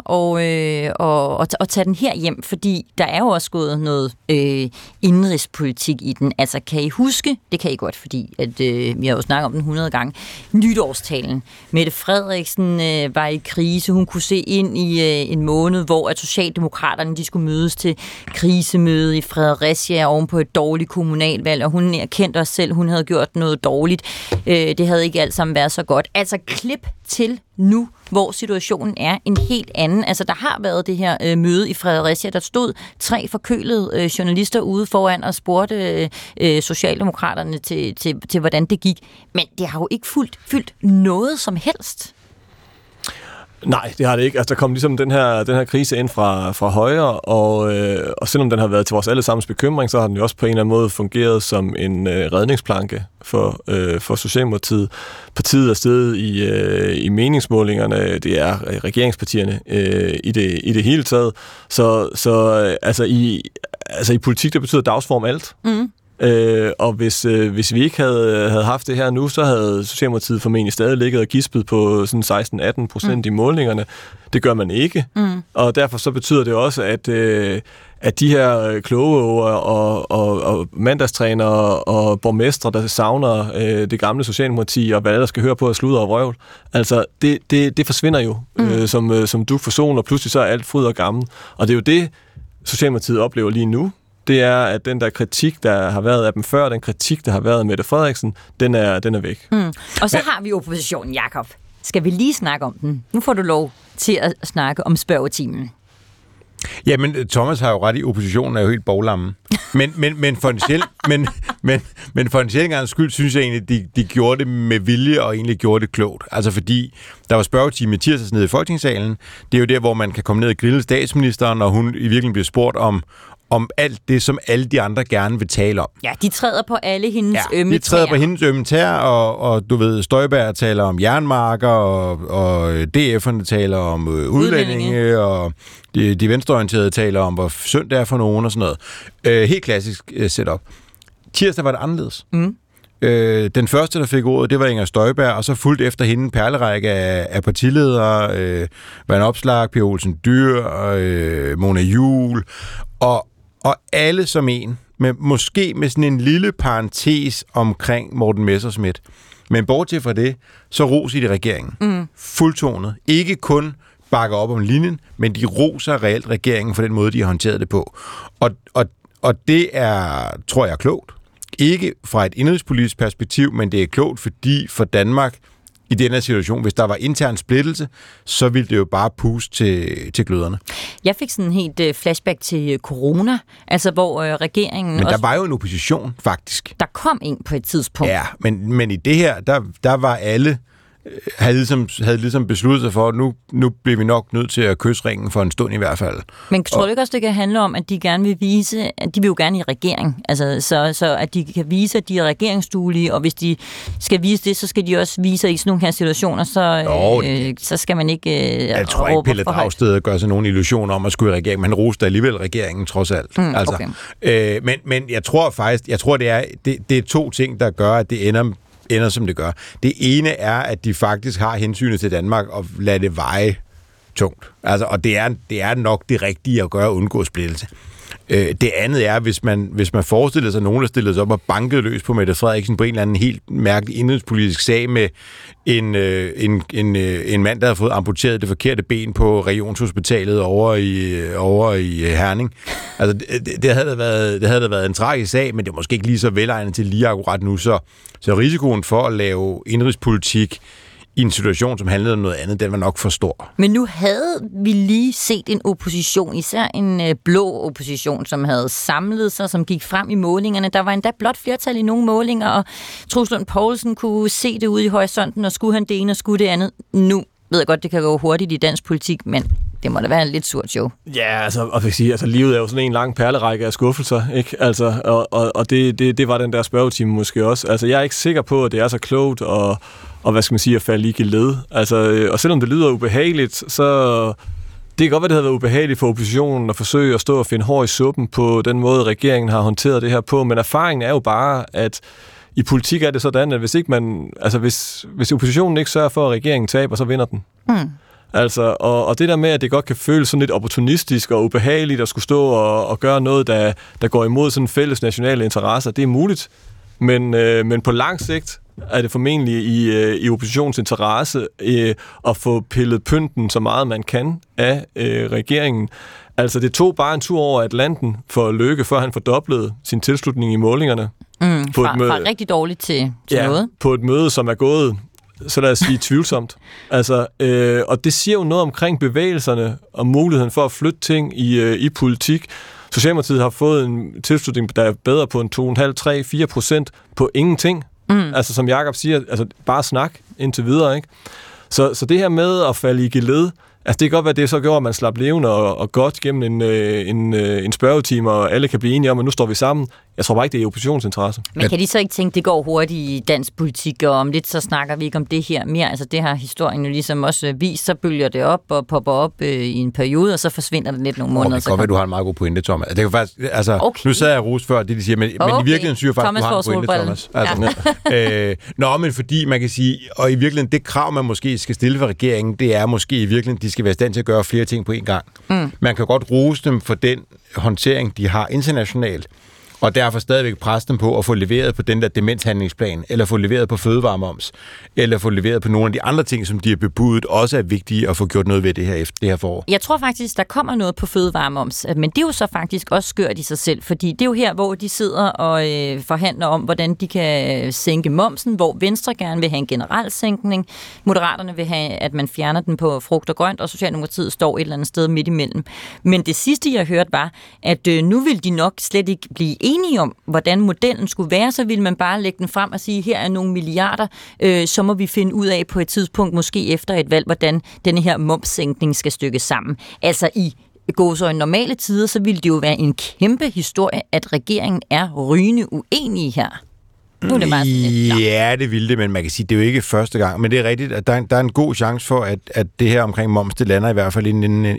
og tage den her hjem, fordi der er jo også gået noget indenrigspolitik i den. Altså, kan I huske, det kan I godt, fordi at, vi har jo snakket om den 100 gange, nytårstalen. Mette Frederiksen var i krise. Hun kunne se ind i en måned, hvor at Socialdemokraterne de skulle mødes til krisemøde i Fredericia oven på et dårligt kommunalvalg, og hun erkendte også selv, hun havde gjort noget dårligt. Det havde ikke alt sammen været så godt. Altså, klip til nu, hvor situationen er en helt anden. Altså, der har været det her møde i Fredericia, der stod 3 forkølede journalister ude foran og spurgte Socialdemokraterne til, hvordan det gik. Men det har jo ikke fyldt noget som helst. Nej, det har det ikke. Altså, der kom ligesom den her krise ind fra højre, og selvom den har været til vores allesammens bekymring, så har den jo også på en eller anden måde fungeret som en redningsplanke for Socialdemokratiet. Partiet er steget i meningsmålingerne, det er regeringspartierne i det hele taget. Så i politik, der betyder dagsform alt. Mm. Og hvis vi ikke havde haft det her nu, så havde Socialdemokratiet formentlig stadig ligget og gispet på sådan 16-18% i målingerne. Det gør man ikke. Mm. Og derfor så betyder det også, at de her kloge og mandagstrænere og borgmestre, der savner det gamle Socialdemokrati, og hvad der skal høre på at sludre og vrøvl, altså det forsvinder jo som dug for solen, og pludselig så er alt fryd og gammel. Og det er jo det, Socialdemokratiet oplever lige nu. Det er, at den der kritik, der har været af dem før, den kritik, der har været af Mette Frederiksen, den er væk. Mm. Og så har vi oppositionen, Jakob. Skal vi lige snakke om den? Nu får du lov til at snakke om spørgetimen. Ja, men Thomas har jo ret i, oppositionen er jo helt boglamme. Men for en sjældent gangs skyld, synes jeg egentlig, de gjorde det med vilje og egentlig gjorde det klogt. Altså fordi der var spørgetime i tirsdags nede i Folketingssalen. Det er jo der, hvor man kan komme ned og grille statsministeren, og hun i virkeligheden bliver spurgt om alt det, som alle de andre gerne vil tale om. Ja, de træder på alle hendes ømme tæer. De træder på hendes ømme tæer, og du ved, Støjberg taler om jernmarker, og DF'erne taler om udlændinge, og de venstreorienterede taler om, hvor synd det er for nogen og sådan noget. Helt klassisk setup. Tirsdag var det anderledes. Mm. Den første, der fik ordet, det var Inger Støjberg, og så fulgte efter hende en perlerække af partiledere, Van Opslark, Pia Olsen Dyhr, Mona Juul, og alle som en, måske med sådan en lille parentes omkring Morten Messerschmidt. Men bortset fra det, så roser de regeringen. Mm. Fuldtonet. Ikke kun bakker op om linjen, men de roser reelt regeringen for den måde, de har håndteret det på. Og det er, tror jeg, klogt. Ikke fra et indenrigspolitisk perspektiv, men det er klogt, fordi for Danmark i den her situation, hvis der var intern splittelse, så ville det jo bare puste til gløderne. Jeg fik sådan en helt flashback til corona, altså hvor regeringen... Men der var jo en opposition, faktisk. Der kom en på et tidspunkt. Ja, men i det her, der var alle... havde ligesom besluttet sig for, at nu bliver vi nok nødt til at kysse ringen for en stund i hvert fald. Men tror du ikke også, det kan handle om, at de gerne vil vise, at de vil jo gerne i regering, altså så at de kan vise, at de er regeringsduelige, og hvis de skal vise det, så skal de også vise, at i sådan nogle her situationer, så skal man ikke jeg tror ikke, Pelle Dragsted gør sig nogen illusioner om at skulle i regering, men han roste alligevel regeringen trods alt. Okay. Men jeg tror faktisk, det er 2 ting, der gør, at det ender, som det gør. Det ene er, at de faktisk har hensynet til Danmark og lader det veje tungt. Altså, og det er nok det rigtige at gøre at undgå splittelse. Det andet er, hvis man forestiller sig nogen, der stiller sig op og bankede løs på Mette Frederiksen på en eller anden helt mærkelig indrigspolitisk sag med en mand, der har fået amputeret det forkerte ben på regionshospitalet over i Herning. Altså, det havde da været en tragisk sag, men det er måske ikke lige så velegnet til lige akkurat nu. Så risikoen for at lave indrigspolitik i en situation, som handlede om noget andet, den var nok for stor. Men nu havde vi lige set en opposition, især en blå opposition, som havde samlet sig, som gik frem i målingerne. Der var endda blot flertal i nogle målinger, og Troels Lund Poulsen kunne se det ude i horisonten, og skulle han det ene og skulle det andet. Nu ved jeg godt, det kan gå hurtigt i dansk politik, men det må da være en lidt surt show. Ja, altså livet er jo sådan en lang perlerække af skuffelser, ikke? Altså, og det var den der spørgetime måske også. Altså, jeg er ikke sikker på, at det er så klogt og hvad skal man sige, at falde i geled. Altså, og selvom det lyder ubehageligt, så det kan godt være, det havde været ubehageligt for oppositionen at forsøge at stå og finde hår i suppen på den måde, regeringen har håndteret det her på, men erfaringen er jo bare, at i politik er det sådan, at hvis oppositionen ikke sørger for, at regeringen taber, så vinder den. Altså, og det der med, at det godt kan føles sådan lidt opportunistisk og ubehageligt at skulle stå og gøre noget, der går imod sådan fælles nationale interesser, det er muligt. Men på lang sigt er det formentlig i oppositionens interesse at få pillet pynten så meget man kan af regeringen. Altså, det tog bare en tur over Atlanten for Løkke, før han fordoblede sin tilslutning i målingerne. Fra rigtig dårligt til noget. På et møde, som er gået, så lad os sige, tvivlsomt. Altså, og det siger jo noget omkring bevægelserne og muligheden for at flytte ting i politik. Socialdemokratiet har fået en tilslutning, der er bedre på en 2,5-3-4% på ingenting. Altså, som Jakob siger, altså bare snak indtil videre, ikke? Så det her med at falde i geled, altså det kan godt være, det så gjorde, at man slap levende og godt gennem en spørgetime, og alle kan blive enige om, at nu står vi sammen. Jeg tror bare ikke, det er oppositionsinteresse. Men kan de så ikke tænke, det går hurtigt i dansk politik, og om lidt så snakker vi ikke om det her mere? Altså det har historien jo ligesom også vist, så bølger det op og popper op i en periode, og så forsvinder det lidt nogle måneder. Det kan godt være, du har en meget god pointe, Thomas. Det kan faktisk, altså, okay. Nu sad jeg og roste før, det de siger, men i virkeligheden synes jeg faktisk, du har en pointe, Thomas. Altså, men fordi man kan sige, og i virkeligheden, det krav, man måske skal stille for regeringen, det er måske i virkeligheden, de skal være i stand til at gøre flere ting på én gang. Man kan godt rose dem for den håndtering, de har internationalt, og derfor stadigvæk presse dem på at få leveret på den der demenshandlingsplan, eller få leveret på fødevaremoms, eller få leveret på nogle af de andre ting, som de har bebudet, også er vigtige at få gjort noget ved det her forår. Jeg tror faktisk, der kommer noget på fødevaremoms, men det er jo så faktisk også skørt i sig selv, fordi det er jo her, hvor de sidder og forhandler om, hvordan de kan sænke momsen, hvor Venstre gerne vil have en generel sænkning, Moderaterne vil have, at man fjerner den på frugt og grønt, og Socialdemokratiet står et eller andet sted midt imellem. Men det sidste, jeg hørte, var, at nu vil de nok slet ikke blive enige om, hvordan modellen skulle være, så vil man bare lægge den frem og sige, her er nogle milliarder, så må vi finde ud af på et tidspunkt, måske efter et valg, hvordan denne her momssænkning skal stykkes sammen. Altså i normale tider, så ville det jo være en kæmpe historie, at regeringen er rygende uenige her. Nu er det bare sådan ja, det ville det, men man kan sige, det er jo ikke første gang. Men det er rigtigt, at der er en god chance for, at det her omkring moms, det lander i hvert fald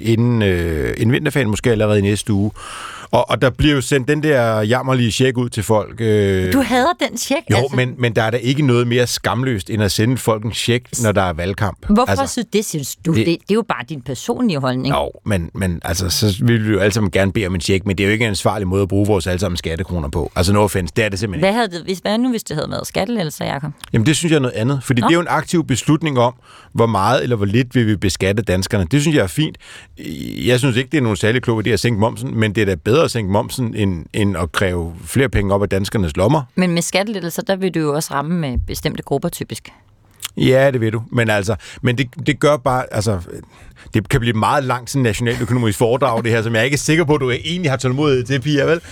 inden vinterferien, måske allerede i næste uge. Og der bliver jo sendt den der jammerlige check ud til folk. Du hader den check? Jo, altså. men der er da ikke noget mere skamløst, end at sende folk en check, når der er valgkamp. Hvorfor synes du? Det er jo bare din personlige holdning. Jo, men altså, så vil vi jo alle sammen gerne bede om en check, men det er jo ikke en ansvarlig måde at bruge vores alle sammen skattekroner på. Altså no offense, det er det simpelthen ikke. Hvis det havde været skattelettelser, Jacob? Jamen det synes jeg er noget andet, fordi det er jo en aktiv beslutning om, hvor meget eller hvor lidt vil vi beskatte danskerne. Det synes jeg er fint. Jeg synes ikke, det er nogen særlig klog idé at sænke momsen, men det er da bedre at sænke momsen, end at kræve flere penge op af danskernes lommer. Men med skattelettelser, der vil du jo også ramme med bestemte grupper typisk. Ja, det ved du. Men det gør bare, altså, det kan blive meget langt sådan nationaløkonomisk foredrag, det her, som jeg ikke er sikker på, at du egentlig har tålmodighed til, Pia, vel?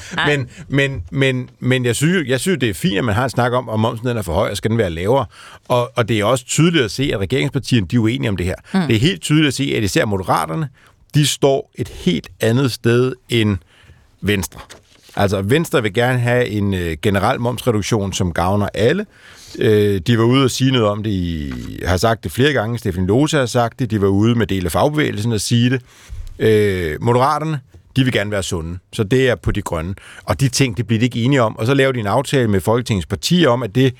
Men jeg synes, det er fint, at man har en snak om momsen er for høj, og skal den være lavere. Og det er også tydeligt at se, at regeringspartierne, de er uenige om det her. Det er helt tydeligt at se, at især Moderaterne, de står et helt andet sted end Venstre. Altså, Venstre vil gerne have en generel momsreduktion, som gavner alle. De var ude og sige noget om det, har sagt det flere gange, Stefan Lose har sagt det, de var ude med del af fagbevægelsen og sige det. Moderaterne, de vil gerne være sunde, så det er på de grønne. Og de ting, det bliver de ikke enige om. Og så laver de en aftale med Folketingets partier om, at det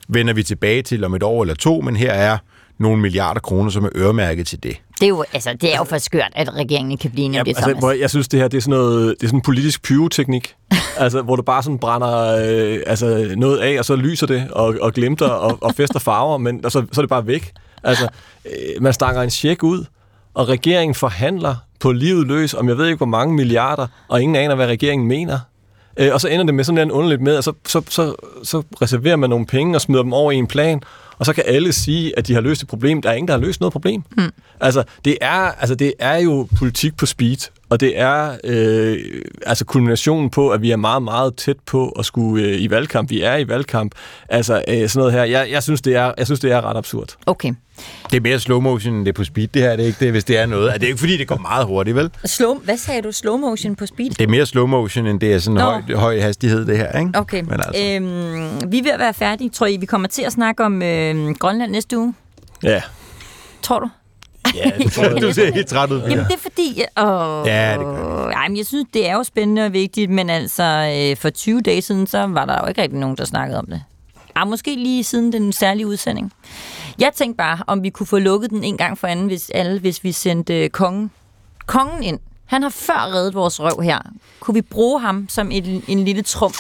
vender vi tilbage til om et år eller 2, men her er nogle milliarder kroner, som er øremærket til det. Det er jo for skørt, at regeringen ikke kan blive enig om det, Thomas. Jeg synes, det her det er sådan en politisk pyroteknik, altså, hvor du bare sådan brænder noget af, og så lyser det, og glimter, og fester farver, men og så er det bare væk. Altså, man stanger en check ud, og regeringen forhandler på livet løs om jeg ved ikke hvor mange milliarder, og ingen aner, hvad regeringen mener. Og så ender det med sådan en underligt med, at så reserverer man nogle penge og smider dem over i en plan, og så kan alle sige, at de har løst et problem. Der er ingen, der har løst noget problem. Altså, det er jo politik på speed, og det er kulminationen på, at vi er meget, meget tæt på at skulle i valgkamp. Vi er i valgkamp. Altså, sådan noget her. Jeg synes, det er ret absurd. Okay. Det er mere slow motion, end det er på speed, det her. Det er ikke det, hvis det er noget. Det er ikke, fordi det går meget hurtigt, vel? Hvad sagde du? Slow motion på speed? Det er mere slow motion, end det er sådan høj hastighed, det her, ikke? Okay. Men altså. Vi er ved at være færdige. Tror I, vi kommer til at snakke om Grønland næste uge? Ja. Tror du? Ja, det tror jeg. Du ser helt træt ud. Jamen, det er fordi... Ja, det gør jeg. Jeg synes, det er jo spændende og vigtigt, men altså, for 20 dage siden, så var der jo ikke rigtig nogen, der snakkede om det. Måske lige siden den særlige udsending. Jeg tænkte bare, om vi kunne få lukket den en gang for anden, hvis vi sendte kongen ind. Han har før reddet vores røv her. Kunne vi bruge ham som en lille trumf?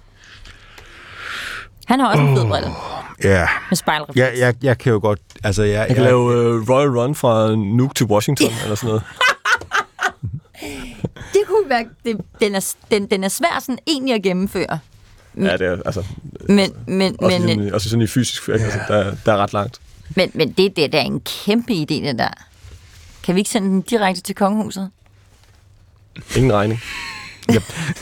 Han har også en fed brille. Ja. Med spejlrefleks. Jeg kan jo godt... Altså, jeg kan lave Royal Run fra Nuuk til Washington, eller sådan noget. Det kunne være... Den er svær sådan egentlig at gennemføre. Ja, det er altså... Også sådan i fysisk... Altså, der er ret langt. Men det er en kæmpe idé, det der. Kan vi ikke sende den direkte til kongehuset? Ingen regning. Yep.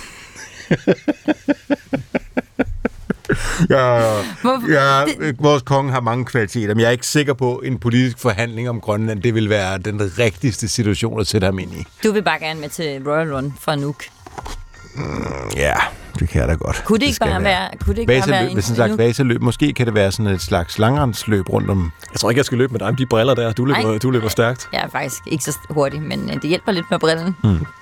Vores konge har mange kvaliteter, men jeg er ikke sikker på, at en politisk forhandling om Grønland, det vil være den rigtigste situation at sætte ham ind i. Du vil bare gerne med til Royal Run fra Nuuk. Ja, det kan jeg da godt. Kunne det ikke bare være en slags vasaløb? Måske kan det være sådan et slags langrendsløb rundt om... Jeg tror ikke, jeg skal løbe med dig med de briller der. Du løber stærkt. Jeg er faktisk ikke så hurtig, men det hjælper lidt med brillen.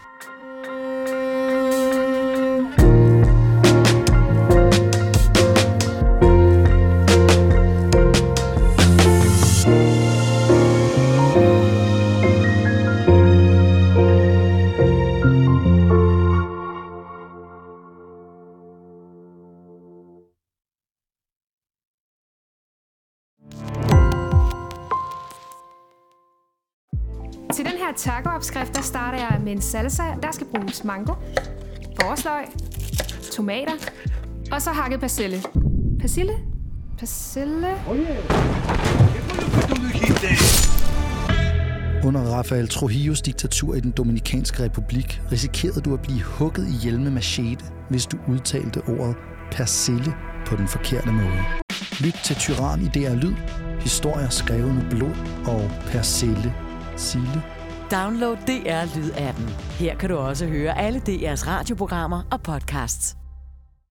Til den her taco-opskrift, der starter jeg med en salsa. Der skal bruges mango, forårsløg, tomater og så hakket persille. Persille? Under Rafael Trujillos diktatur i den Dominikanske Republik risikerede du at blive hugget ihjel med machete, hvis du udtalte ordet persille på den forkerte måde. Lyt til Tyran i DR Lyd. Historier skrevet med blod og persille. Sille. Download DR Lyd-appen. Her kan du også høre alle DR's radioprogrammer og podcasts.